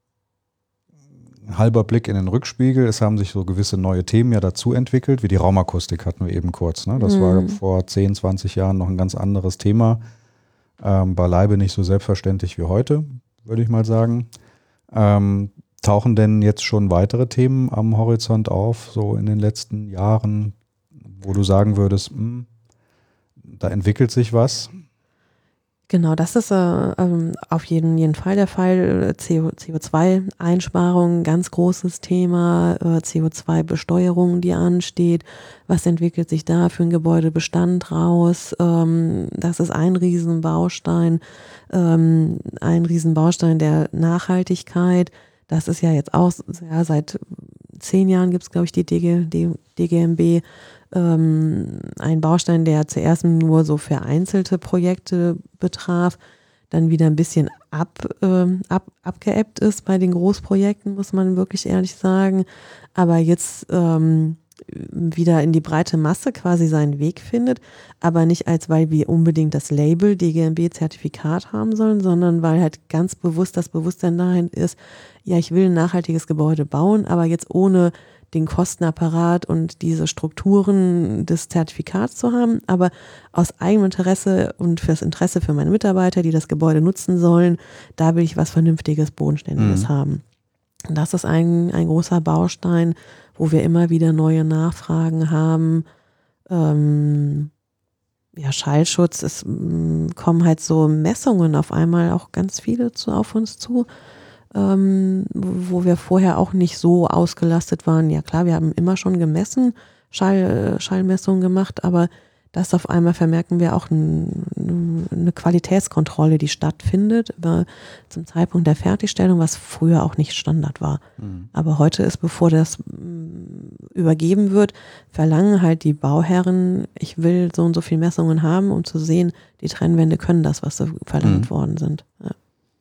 ein halber Blick in den Rückspiegel, es haben sich so gewisse neue Themen ja dazu entwickelt, wie die Raumakustik hatten wir eben kurz. Ne? Das mhm. war vor zehn, zwanzig Jahren noch ein ganz anderes Thema. Ähm, beileibe nicht so selbstverständlich wie heute, würde ich mal sagen. Ähm, tauchen denn jetzt schon weitere Themen am Horizont auf, so in den letzten Jahren, wo du sagen würdest, mh, da entwickelt sich was? Genau, das ist äh, ähm, auf jeden, jeden Fall der Fall. C O zwei Einsparung, ganz großes Thema, äh, C O zwei Besteuerung, die ansteht. Was entwickelt sich da für ein Gebäudebestand raus? Ähm, das ist ein Riesenbaustein, ähm, ein Riesenbaustein der Nachhaltigkeit. Das ist ja jetzt auch, ja, seit zehn Jahren gibt es, glaube ich, die D G, D, D G M B. Ähm, ein Baustein, der zuerst nur so vereinzelte Projekte betraf, dann wieder ein bisschen ab, ähm, ab, abgeebbt ist bei den Großprojekten, muss man wirklich ehrlich sagen, aber jetzt ähm, wieder in die breite Masse quasi seinen Weg findet, aber nicht als, weil wir unbedingt das Label D G M B-Zertifikat haben sollen, sondern weil halt ganz bewusst das Bewusstsein dahin ist, ja, ich will ein nachhaltiges Gebäude bauen, aber jetzt ohne den Kostenapparat und diese Strukturen des Zertifikats zu haben, aber aus eigenem Interesse und fürs Interesse für meine Mitarbeiter, die das Gebäude nutzen sollen, da will ich was Vernünftiges, Bodenständiges mhm. haben. Und das ist ein, ein großer Baustein, wo wir immer wieder neue Nachfragen haben. Ähm, ja, Schallschutz, es m, kommen halt so Messungen auf einmal auch ganz viele zu, auf uns zu. Ähm, wo wir vorher auch nicht so ausgelastet waren. Ja klar, wir haben immer schon gemessen, Schall, Schallmessungen gemacht, aber das auf einmal vermerken wir auch ein, eine Qualitätskontrolle, die stattfindet über, zum Zeitpunkt der Fertigstellung, was früher auch nicht Standard war. Mhm. Aber heute ist, bevor das übergeben wird, verlangen halt die Bauherren, ich will so und so viele Messungen haben, um zu sehen, die Trennwände können das, was so verlangt mhm. worden sind. Ja.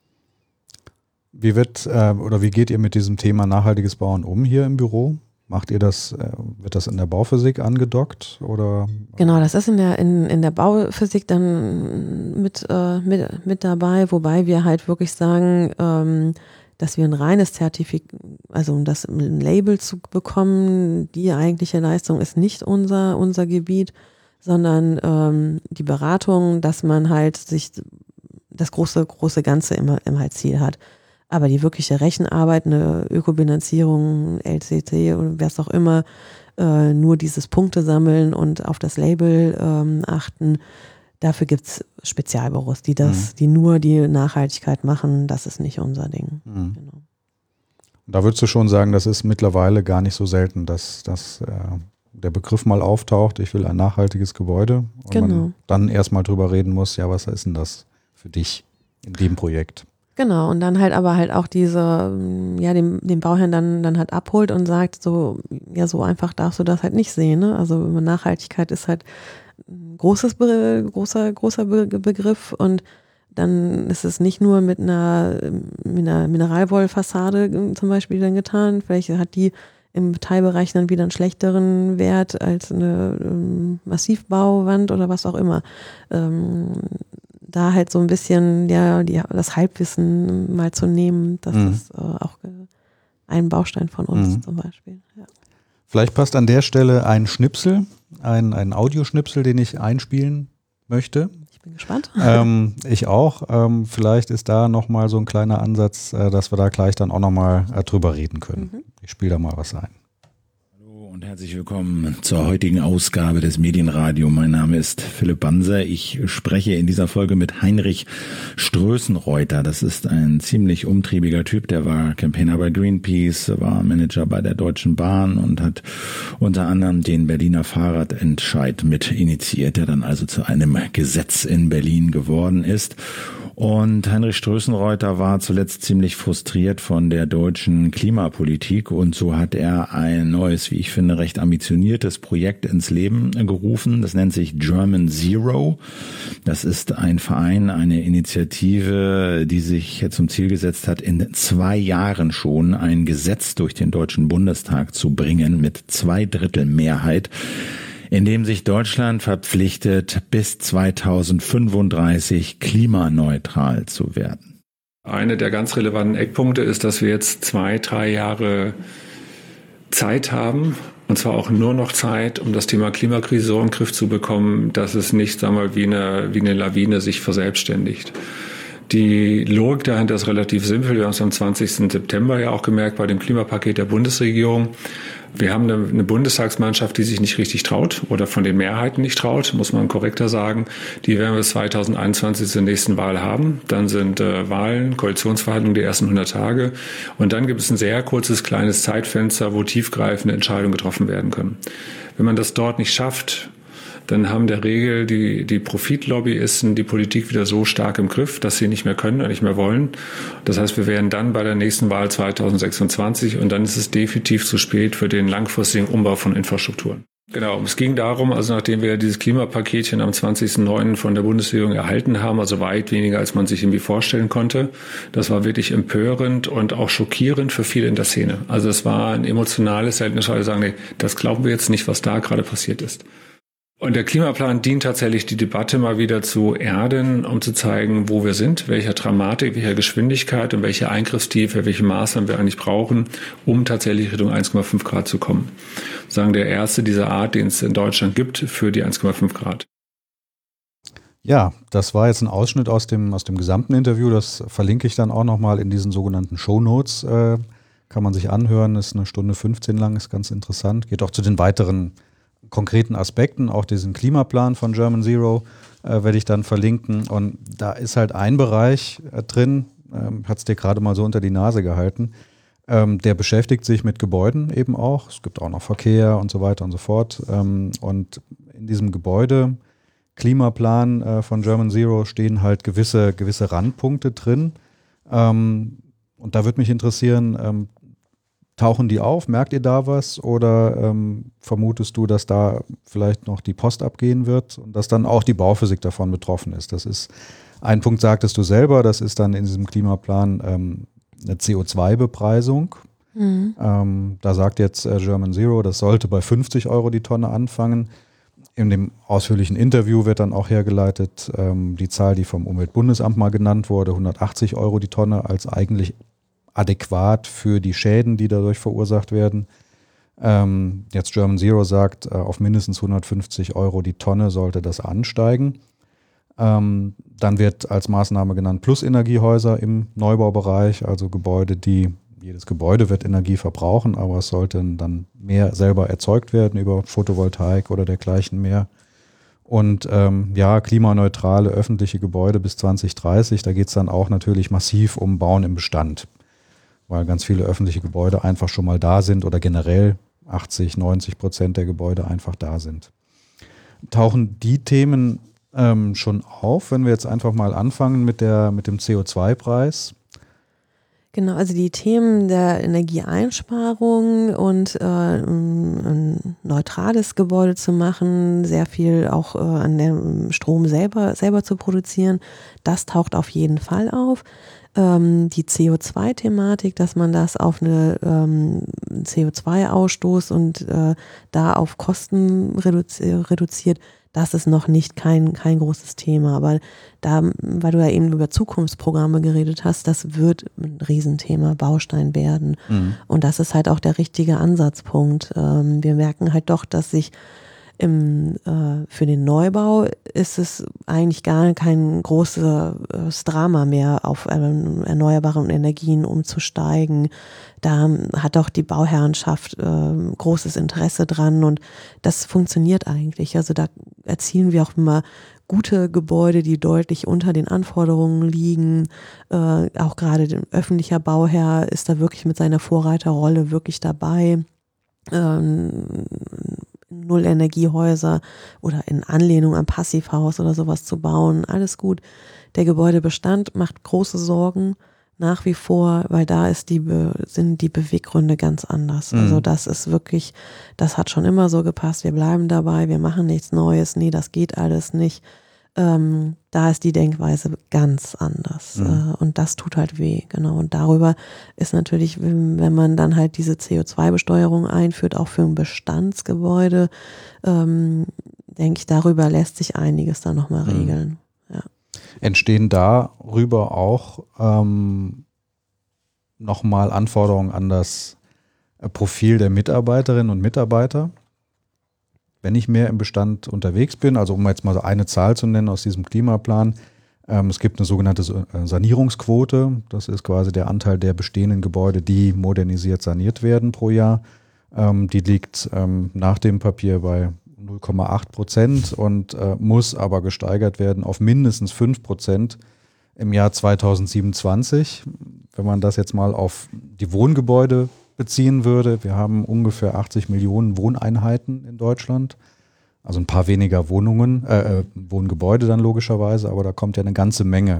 Wie wird äh, oder wie geht ihr mit diesem Thema nachhaltiges Bauen um hier im Büro? Macht ihr das, äh, wird das in der Bauphysik angedockt oder? Genau, das ist in der in, in der Bauphysik dann mit, äh, mit mit dabei, wobei wir halt wirklich sagen, ähm, dass wir ein reines Zertifikat, also um das ein Label zu bekommen, die eigentliche Leistung ist nicht unser unser Gebiet, sondern ähm, die Beratung, dass man halt sich das große große Ganze immer im halt Ziel hat. Aber die wirkliche Rechenarbeit, eine Ökobilanzierung, L C C oder wer es auch immer, äh, nur dieses Punkte sammeln und auf das Label ähm, achten, dafür gibt es Spezialbüros, die das, mhm. die nur die Nachhaltigkeit machen, das ist nicht unser Ding. Mhm. Genau. Da würdest du schon sagen, das ist mittlerweile gar nicht so selten, dass, dass äh, der Begriff mal auftaucht, ich will ein nachhaltiges Gebäude und genau. man dann erstmal drüber reden muss, ja, was ist denn das für dich in dem Projekt? Genau, und dann halt aber halt auch diese, ja, den, den Bauherrn dann, dann halt abholt und sagt so, ja, so einfach darfst du das halt nicht sehen, ne? Also Nachhaltigkeit ist halt ein großes, großer, großer Begriff und dann ist es nicht nur mit einer, mit einer Mineralwollfassade zum Beispiel dann getan, vielleicht hat die im Teilbereich dann wieder einen schlechteren Wert als eine ähm, Massivbauwand oder was auch immer. Ähm, da halt so ein bisschen ja die, das Halbwissen mal zu nehmen, das mhm. ist äh, auch ein Baustein von uns mhm. zum Beispiel. Ja. Vielleicht passt an der Stelle ein Schnipsel, ein, ein Audioschnipsel, den ich einspielen möchte. Ich bin gespannt. Ähm, ich auch. Ähm, vielleicht ist da nochmal so ein kleiner Ansatz, äh, dass wir da gleich dann auch nochmal äh, drüber reden können. Mhm. Ich spiele da mal was ein. Und herzlich willkommen zur heutigen Ausgabe des Medienradio. Mein Name ist Philipp Banser. Ich spreche in dieser Folge mit Heinrich Strößenreuter. Das ist ein ziemlich umtriebiger Typ. Der war Campaigner bei Greenpeace, war Manager bei der Deutschen Bahn und hat unter anderem den Berliner Fahrradentscheid mit initiiert, der dann also zu einem Gesetz in Berlin geworden ist. Und Heinrich Strößenreuter war zuletzt ziemlich frustriert von der deutschen Klimapolitik und so hat er ein neues, wie ich finde, recht ambitioniertes Projekt ins Leben gerufen. Das nennt sich German Zero. Das ist ein Verein, eine Initiative, die sich zum Ziel gesetzt hat, in zwei Jahren schon ein Gesetz durch den Deutschen Bundestag zu bringen mit zwei Drittel Mehrheit, in dem sich Deutschland verpflichtet, bis zweitausendfünfunddreißig klimaneutral zu werden. Eine der ganz relevanten Eckpunkte ist, dass wir jetzt zwei, drei Jahre Zeit haben, und zwar auch nur noch Zeit, um das Thema Klimakrise so in den Griff zu bekommen, dass es nicht, sagen wir mal, wie eine, wie eine Lawine sich verselbstständigt. Die Logik dahinter ist relativ simpel. Wir haben es am zwanzigsten September ja auch gemerkt bei dem Klimapaket der Bundesregierung. Wir haben eine, eine Bundestagsmannschaft, die sich nicht richtig traut oder von den Mehrheiten nicht traut, muss man korrekter sagen. Die werden wir zweitausendeinundzwanzig zur nächsten Wahl haben. Dann sind äh, Wahlen, Koalitionsverhandlungen die ersten hundert Tage. Und dann gibt es ein sehr kurzes, kleines Zeitfenster, wo tiefgreifende Entscheidungen getroffen werden können. Wenn man das dort nicht schafft, dann haben der Regel die, die Profitlobbyisten die Politik wieder so stark im Griff, dass sie nicht mehr können und nicht mehr wollen. Das heißt, wir wären dann bei der nächsten Wahl zweitausendsechsundzwanzig und dann ist es definitiv zu spät für den langfristigen Umbau von Infrastrukturen. Genau, es ging darum, also nachdem wir dieses Klimapaketchen am zwanzigsten neunten von der Bundesregierung erhalten haben, also weit weniger, als man sich irgendwie vorstellen konnte, das war wirklich empörend und auch schockierend für viele in der Szene. Also es war ein emotionales Erlebnis, weil wir sagen, nee, das glauben wir jetzt nicht, was da gerade passiert ist. Und der Klimaplan dient tatsächlich, die Debatte mal wieder zu erden, um zu zeigen, wo wir sind, welcher Dramatik, welcher Geschwindigkeit und welche Eingriffstiefe, welche Maßnahmen wir eigentlich brauchen, um tatsächlich Richtung eins Komma fünf Grad zu kommen. Sagen der erste dieser Art, den es in Deutschland gibt, für die eins Komma fünf Grad. Ja, das war jetzt ein Ausschnitt aus dem, aus dem gesamten Interview. Das verlinke ich dann auch nochmal in diesen sogenannten Shownotes. Äh, kann man sich anhören, ist eine Stunde fünfzehn lang, ist ganz interessant. Geht auch zu den weiteren konkreten Aspekten, auch diesen Klimaplan von German Zero äh, werde ich dann verlinken. Und da ist halt ein Bereich äh, drin, ähm, hat es dir gerade mal so unter die Nase gehalten, ähm, der beschäftigt sich mit Gebäuden eben auch. Es gibt auch noch Verkehr und so weiter und so fort. Ähm, und in diesem Gebäude Klimaplan äh, von German Zero stehen halt gewisse, gewisse Randpunkte drin. Ähm, und da würde mich interessieren, ähm, tauchen die auf? Merkt ihr da was? Oder ähm, vermutest du, dass da vielleicht noch die Post abgehen wird und dass dann auch die Bauphysik davon betroffen ist? Das ist ein Punkt, sagtest du selber, das ist dann in diesem Klimaplan ähm, eine C O zwei Bepreisung. Mhm. Ähm, da sagt jetzt äh, German Zero, das sollte bei fünfzig Euro die Tonne anfangen. In dem ausführlichen Interview wird dann auch hergeleitet, ähm, die Zahl, die vom Umweltbundesamt mal genannt wurde, hundertachtzig Euro die Tonne als eigentlich adäquat für die Schäden, die dadurch verursacht werden. Ähm, jetzt German Zero sagt, äh, auf mindestens hundertfünfzig Euro die Tonne sollte das ansteigen. Ähm, dann wird als Maßnahme genannt Plusenergiehäuser im Neubaubereich, also Gebäude, die, jedes Gebäude wird Energie verbrauchen, aber es sollte dann mehr selber erzeugt werden über Photovoltaik oder dergleichen mehr. Und ähm, ja, klimaneutrale öffentliche Gebäude bis zwanzig dreißig, da geht es dann auch natürlich massiv um Bauen im Bestand, weil ganz viele öffentliche Gebäude einfach schon mal da sind oder generell achtzig, neunzig Prozent der Gebäude einfach da sind. Tauchen die Themen ähm, schon auf, wenn wir jetzt einfach mal anfangen mit, der, mit dem C O zwei Preis? Genau, also die Themen der Energieeinsparung und äh, ein neutrales Gebäude zu machen, sehr viel auch äh, an dem Strom selber, selber zu produzieren, das taucht auf jeden Fall auf. Ähm, die C O zwei Thematik, dass man das auf eine ähm, C O zwei Ausstoß und äh, da auf Kosten reduzi- reduziert, das ist noch nicht kein, kein großes Thema, aber da, weil du ja eben über Zukunftsprogramme geredet hast, das wird ein Riesenthema, Baustein werden. Mhm. Und das ist halt auch der richtige Ansatzpunkt. Ähm, wir merken halt doch, dass sich im, äh, für den Neubau ist es eigentlich gar kein großes Drama mehr, auf äh, erneuerbare Energien umzusteigen. Da hat auch die Bauherrenschaft äh, großes Interesse dran und das funktioniert eigentlich. Also da erzielen wir auch immer gute Gebäude, die deutlich unter den Anforderungen liegen. Äh, auch gerade der öffentliche Bauherr ist da wirklich mit seiner Vorreiterrolle wirklich dabei. Ähm, Null-Energiehäuser oder in Anlehnung am Passivhaus oder sowas zu bauen. Alles gut. Der Gebäudebestand macht große Sorgen nach wie vor, weil da ist die Be- sind die Beweggründe ganz anders. Mhm. Also das ist wirklich, das hat schon immer so gepasst. Wir bleiben dabei, wir machen nichts Neues. Nee, das geht alles nicht. Ähm, da ist die Denkweise ganz anders. Mhm. Äh, und das tut halt weh, genau. Und darüber ist natürlich, wenn man dann halt diese C O zwei Besteuerung einführt, auch für ein Bestandsgebäude, ähm, denke ich, darüber lässt sich einiges dann nochmal mhm. regeln. Ja. Entstehen darüber auch ähm, nochmal Anforderungen an das Profil der Mitarbeiterinnen und Mitarbeiter? Wenn ich mehr im Bestand unterwegs bin, also um jetzt mal so eine Zahl zu nennen aus diesem Klimaplan, ähm, es gibt eine sogenannte Sanierungsquote, das ist quasi der Anteil der bestehenden Gebäude, die modernisiert saniert werden pro Jahr. Ähm, die liegt ähm, nach dem Papier bei null Komma acht Prozent und äh, muss aber gesteigert werden auf mindestens fünf Prozent im Jahr zweitausendsiebenundzwanzig. Wenn man das jetzt mal auf die Wohngebäude beziehen würde, wir haben ungefähr achtzig Millionen Wohneinheiten in Deutschland, also ein paar weniger Wohnungen, äh, Wohngebäude dann logischerweise, aber da kommt ja eine ganze Menge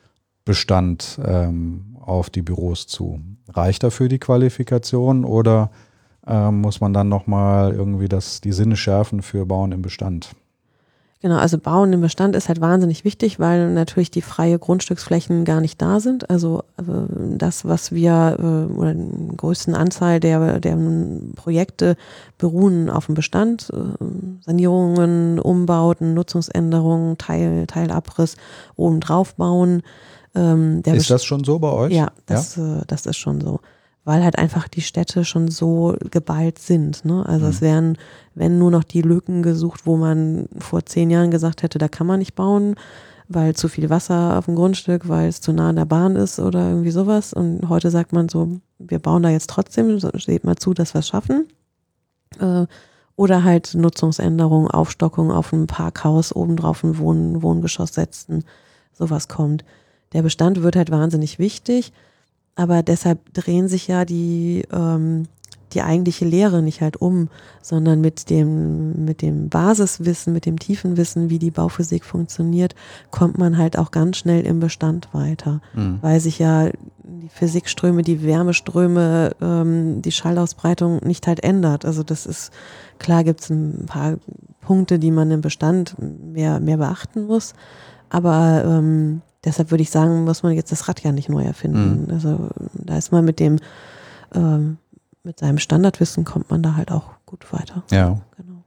Bestand ähm, auf die Büros zu. Reicht dafür die Qualifikation oder ähm, muss man dann nochmal irgendwie das, die Sinne schärfen für Bauen im Bestand? Genau, also Bauen im Bestand ist halt wahnsinnig wichtig, weil natürlich die freie Grundstücksflächen gar nicht da sind. Also äh, das, was wir, äh, oder den größten Anteil der, der Projekte beruhen auf dem Bestand, äh, Sanierungen, Umbauten, Nutzungsänderungen, Teil, Teilabriss, obendrauf bauen. Ähm, der ist das schon so bei euch? Ja, das, ja? Äh, das ist schon so. Weil halt einfach die Städte schon so geballt sind. Ne? Also mhm. es werden, wenn nur noch die Lücken gesucht, wo man vor zehn Jahren gesagt hätte, da kann man nicht bauen, weil zu viel Wasser auf dem Grundstück, weil es zu nah an der Bahn ist oder irgendwie sowas. Und heute sagt man so, wir bauen da jetzt trotzdem, steht mal zu, dass wir es schaffen. Äh, oder halt Nutzungsänderungen, Aufstockung auf einem Parkhaus, obendrauf ein Wohn- Wohngeschoss setzen, sowas kommt. Der Bestand wird halt wahnsinnig wichtig. Aber deshalb drehen sich ja die, ähm, die eigentliche Lehre nicht halt um, sondern mit dem, mit dem Basiswissen, mit dem tiefen Wissen, wie die Bauphysik funktioniert, kommt man halt auch ganz schnell im Bestand weiter. Mhm. Weil sich ja die Physikströme, die Wärmeströme, ähm, die Schallausbreitung nicht halt ändert. Also das ist, klar gibt es ein paar Punkte, die man im Bestand mehr, mehr beachten muss, aber ähm, deshalb würde ich sagen, muss man jetzt das Rad ja nicht neu erfinden. Mhm. Also da ist man mit dem, ähm, mit seinem Standardwissen kommt man da halt auch gut weiter. Ja. Genau.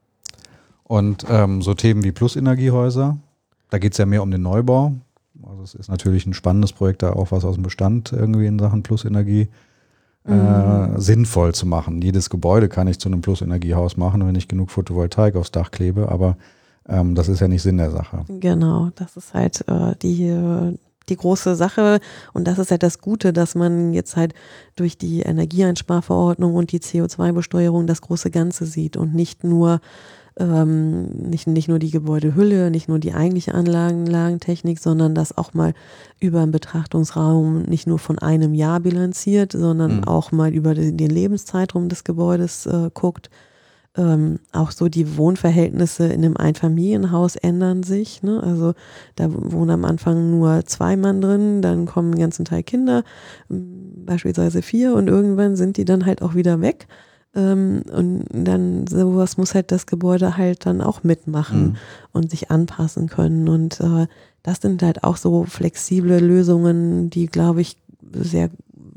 Und ähm, so Themen wie Plusenergiehäuser, da geht es ja mehr um den Neubau. Also es ist natürlich ein spannendes Projekt, da auch was aus dem Bestand irgendwie in Sachen Plusenergie äh, mhm. sinnvoll zu machen. Jedes Gebäude kann ich zu einem Plusenergiehaus machen, wenn ich genug Photovoltaik aufs Dach klebe, aber Ähm, das ist ja nicht Sinn der Sache. Genau, das ist halt äh, die, die große Sache und das ist halt das Gute, dass man jetzt halt durch die Energieeinsparverordnung und die C O zwei Besteuerung das große Ganze sieht und nicht nur ähm, nicht, nicht nur die Gebäudehülle, nicht nur die eigentliche Anlagentechnik, sondern das auch mal über einen Betrachtungsraum nicht nur von einem Jahr bilanziert, sondern mhm. auch mal über den, den Lebenszeitraum des Gebäudes äh, guckt. Ähm, auch so die Wohnverhältnisse in einem Einfamilienhaus ändern sich, ne? Also da wohnen am Anfang nur zwei Mann drin, dann kommen einen ganzen Teil Kinder, beispielsweise vier, und irgendwann sind die dann halt auch wieder weg. Ähm, und dann sowas muss halt das Gebäude halt dann auch mitmachen mhm. und sich anpassen können. Und äh, das sind halt auch so flexible Lösungen, die, glaube ich, sehr,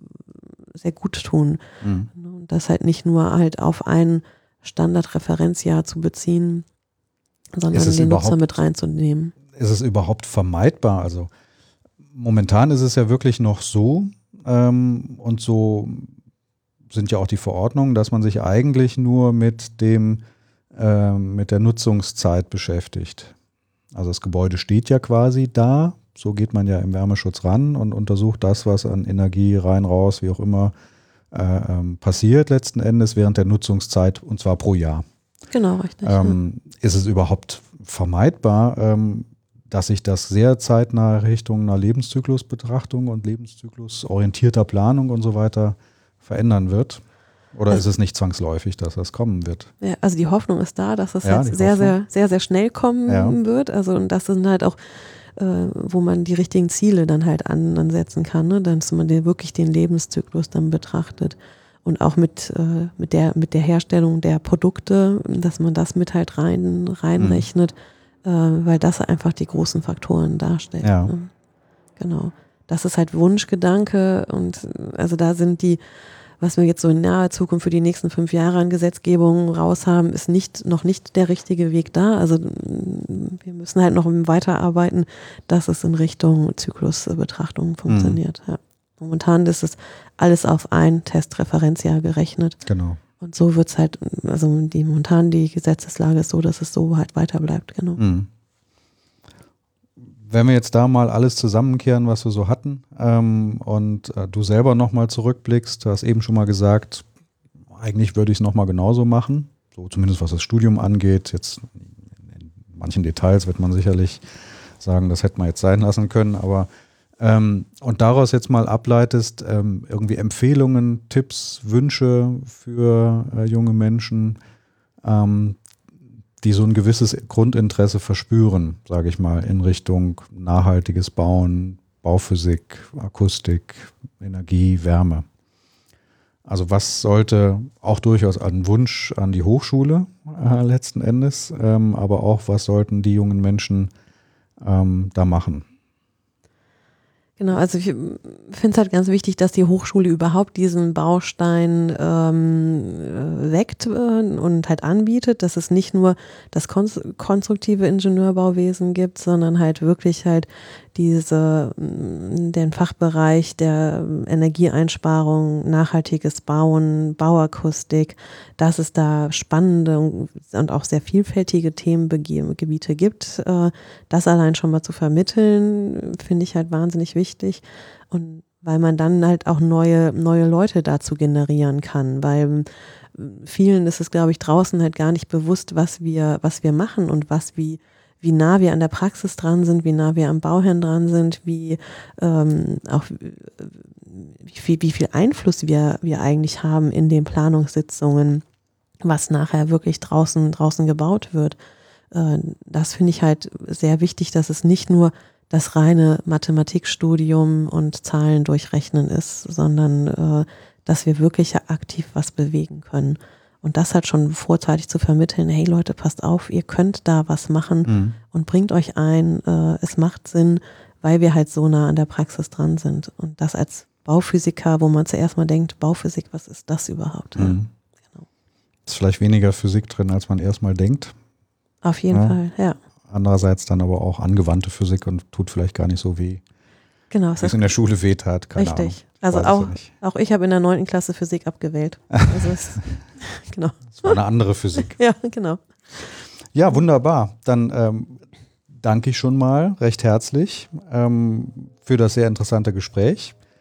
sehr gut tun. Mhm. Und das halt nicht nur halt auf ein Standardreferenzjahr zu beziehen, sondern den Nutzer mit reinzunehmen. Ist es überhaupt vermeidbar? Also momentan ist es ja wirklich noch so, ähm, und so sind ja auch die Verordnungen, dass man sich eigentlich nur mit dem äh, mit der Nutzungszeit beschäftigt. Also das Gebäude steht ja quasi da, so geht man ja im Wärmeschutz ran und untersucht das, was an Energie rein, raus, wie auch immer äh, ähm, passiert letzten Endes während der Nutzungszeit, und zwar pro Jahr. Genau, richtig. Ähm, ja. Ist es überhaupt vermeidbar, ähm, dass sich das sehr zeitnah Richtung einer Lebenszyklusbetrachtung und lebenszyklusorientierter Planung und so weiter verändern wird? Oder also, ist es nicht zwangsläufig, dass das kommen wird? Ja, also die Hoffnung ist da, dass das ja, jetzt sehr, sehr, sehr, sehr schnell kommen ja. wird. Also und das sind halt auch, äh, wo man die richtigen Ziele dann halt an, ansetzen kann, ne? Dass man den, wirklich den Lebenszyklus dann betrachtet. Und auch mit, äh, mit, der, mit der Herstellung der Produkte, dass man das mit halt rein, reinrechnet, mhm. äh, weil das einfach die großen Faktoren darstellt. Ja. Ne? Genau. Das ist halt Wunschgedanke, und also da sind die, was wir jetzt so in naher Zukunft für die nächsten fünf Jahre an Gesetzgebung raus haben, ist nicht, noch nicht der richtige Weg da. Also wir müssen halt noch weiterarbeiten, dass es in Richtung Zyklusbetrachtung funktioniert. Mhm. Ja. Momentan ist es alles auf ein Testreferenzjahr gerechnet. Genau. Und so wird es halt, also die momentan die Gesetzeslage ist so, dass es so halt weiter bleibt. Genau. Mhm. Wenn wir jetzt da mal alles zusammenkehren, was wir so hatten, ähm, und äh, du selber nochmal zurückblickst, du hast eben schon mal gesagt, eigentlich würde ich es nochmal genauso machen, so zumindest was das Studium angeht. Jetzt in manchen Details wird man sicherlich sagen, das hätte man jetzt sein lassen können, aber ähm, und daraus jetzt mal ableitest, ähm, irgendwie Empfehlungen, Tipps, Wünsche für äh, junge Menschen, ähm, die so ein gewisses Grundinteresse verspüren, sage ich mal, in Richtung nachhaltiges Bauen, Bauphysik, Akustik, Energie, Wärme. Also was sollte auch durchaus ein Wunsch an die Hochschule äh, letzten Endes, ähm, aber auch was sollten die jungen Menschen ähm, da machen? Genau, also ich finde es halt ganz wichtig, dass die Hochschule überhaupt diesen Baustein ähm, weckt äh, und halt anbietet, dass es nicht nur das konstruktive Ingenieurbauwesen gibt, sondern halt wirklich halt diese, den Fachbereich der Energieeinsparung, nachhaltiges Bauen, Bauakustik, dass es da spannende und auch sehr vielfältige Themengebiete gibt. Das allein schon mal zu vermitteln, finde ich halt wahnsinnig wichtig. Und weil man dann halt auch neue, neue Leute dazu generieren kann, weil vielen ist es, glaube ich, draußen halt gar nicht bewusst, was wir, was wir machen und was wie wie nah wir an der Praxis dran sind, wie nah wir am Bauherrn dran sind, wie ähm, auch wie viel, wie viel Einfluss wir, wir eigentlich haben in den Planungssitzungen, was nachher wirklich draußen, draußen gebaut wird. Äh, das finde ich halt sehr wichtig, dass es nicht nur das reine Mathematikstudium und Zahlen durchrechnen ist, sondern äh, dass wir wirklich aktiv was bewegen können. Und das halt schon vorzeitig zu vermitteln, hey Leute, passt auf, ihr könnt da was machen mhm. und bringt euch ein, äh, es macht Sinn, weil wir halt so nah an der Praxis dran sind. Und das als Bauphysiker, wo man zuerst mal denkt, Bauphysik, was ist das überhaupt? Mhm. Ja, genau. Ist vielleicht weniger Physik drin, als man erstmal denkt. Auf jeden ja. Fall, ja. Andererseits dann aber auch angewandte Physik und tut vielleicht gar nicht so weh. Genau. Wie es in der Schule weht hat, keine richtig. Ahnung. Also auch, auch ich habe in der neunten Klasse Physik abgewählt. Also es, genau. Das war eine andere Physik. Ja, genau. Ja, wunderbar. Dann ähm, danke ich schon mal recht herzlich ähm, für das sehr interessante Gespräch.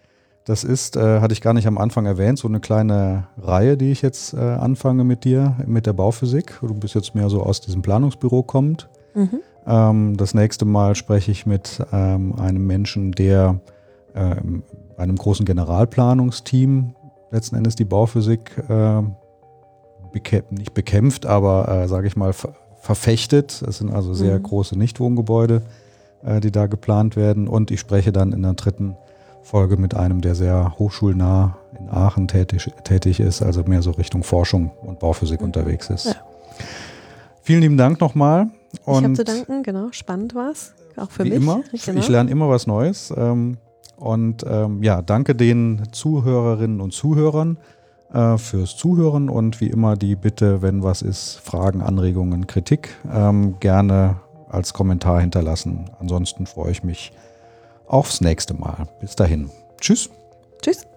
Das ist, äh, hatte ich gar nicht am Anfang erwähnt, so eine kleine Reihe, die ich jetzt äh, anfange mit dir, mit der Bauphysik. Du bist jetzt mehr so aus diesem Planungsbüro kommend. Mhm. Ähm, das nächste Mal spreche ich mit ähm, einem Menschen, der äh, bei einem großen Generalplanungsteam letzten Endes die Bauphysik äh, bekä- nicht bekämpft, aber äh, sage ich mal ver- verfechtet. Das sind also sehr mhm. große Nichtwohngebäude, äh, die da geplant werden. Und ich spreche dann in der dritten Folge mit einem, der sehr hochschulnah in Aachen tätig, tätig ist, also mehr so Richtung Forschung und Bauphysik mhm. unterwegs ist. Ja. Vielen lieben Dank nochmal. Und ich habe zu danken, genau, spannend war es, auch für wie mich. Immer. Genau. Ich lerne immer was Neues. Ähm, und ähm, ja, danke den Zuhörerinnen und Zuhörern äh, fürs Zuhören und wie immer die Bitte, wenn was ist, Fragen, Anregungen, Kritik, ähm, gerne als Kommentar hinterlassen. Ansonsten freue ich mich aufs nächste Mal. Bis dahin. Tschüss. Tschüss.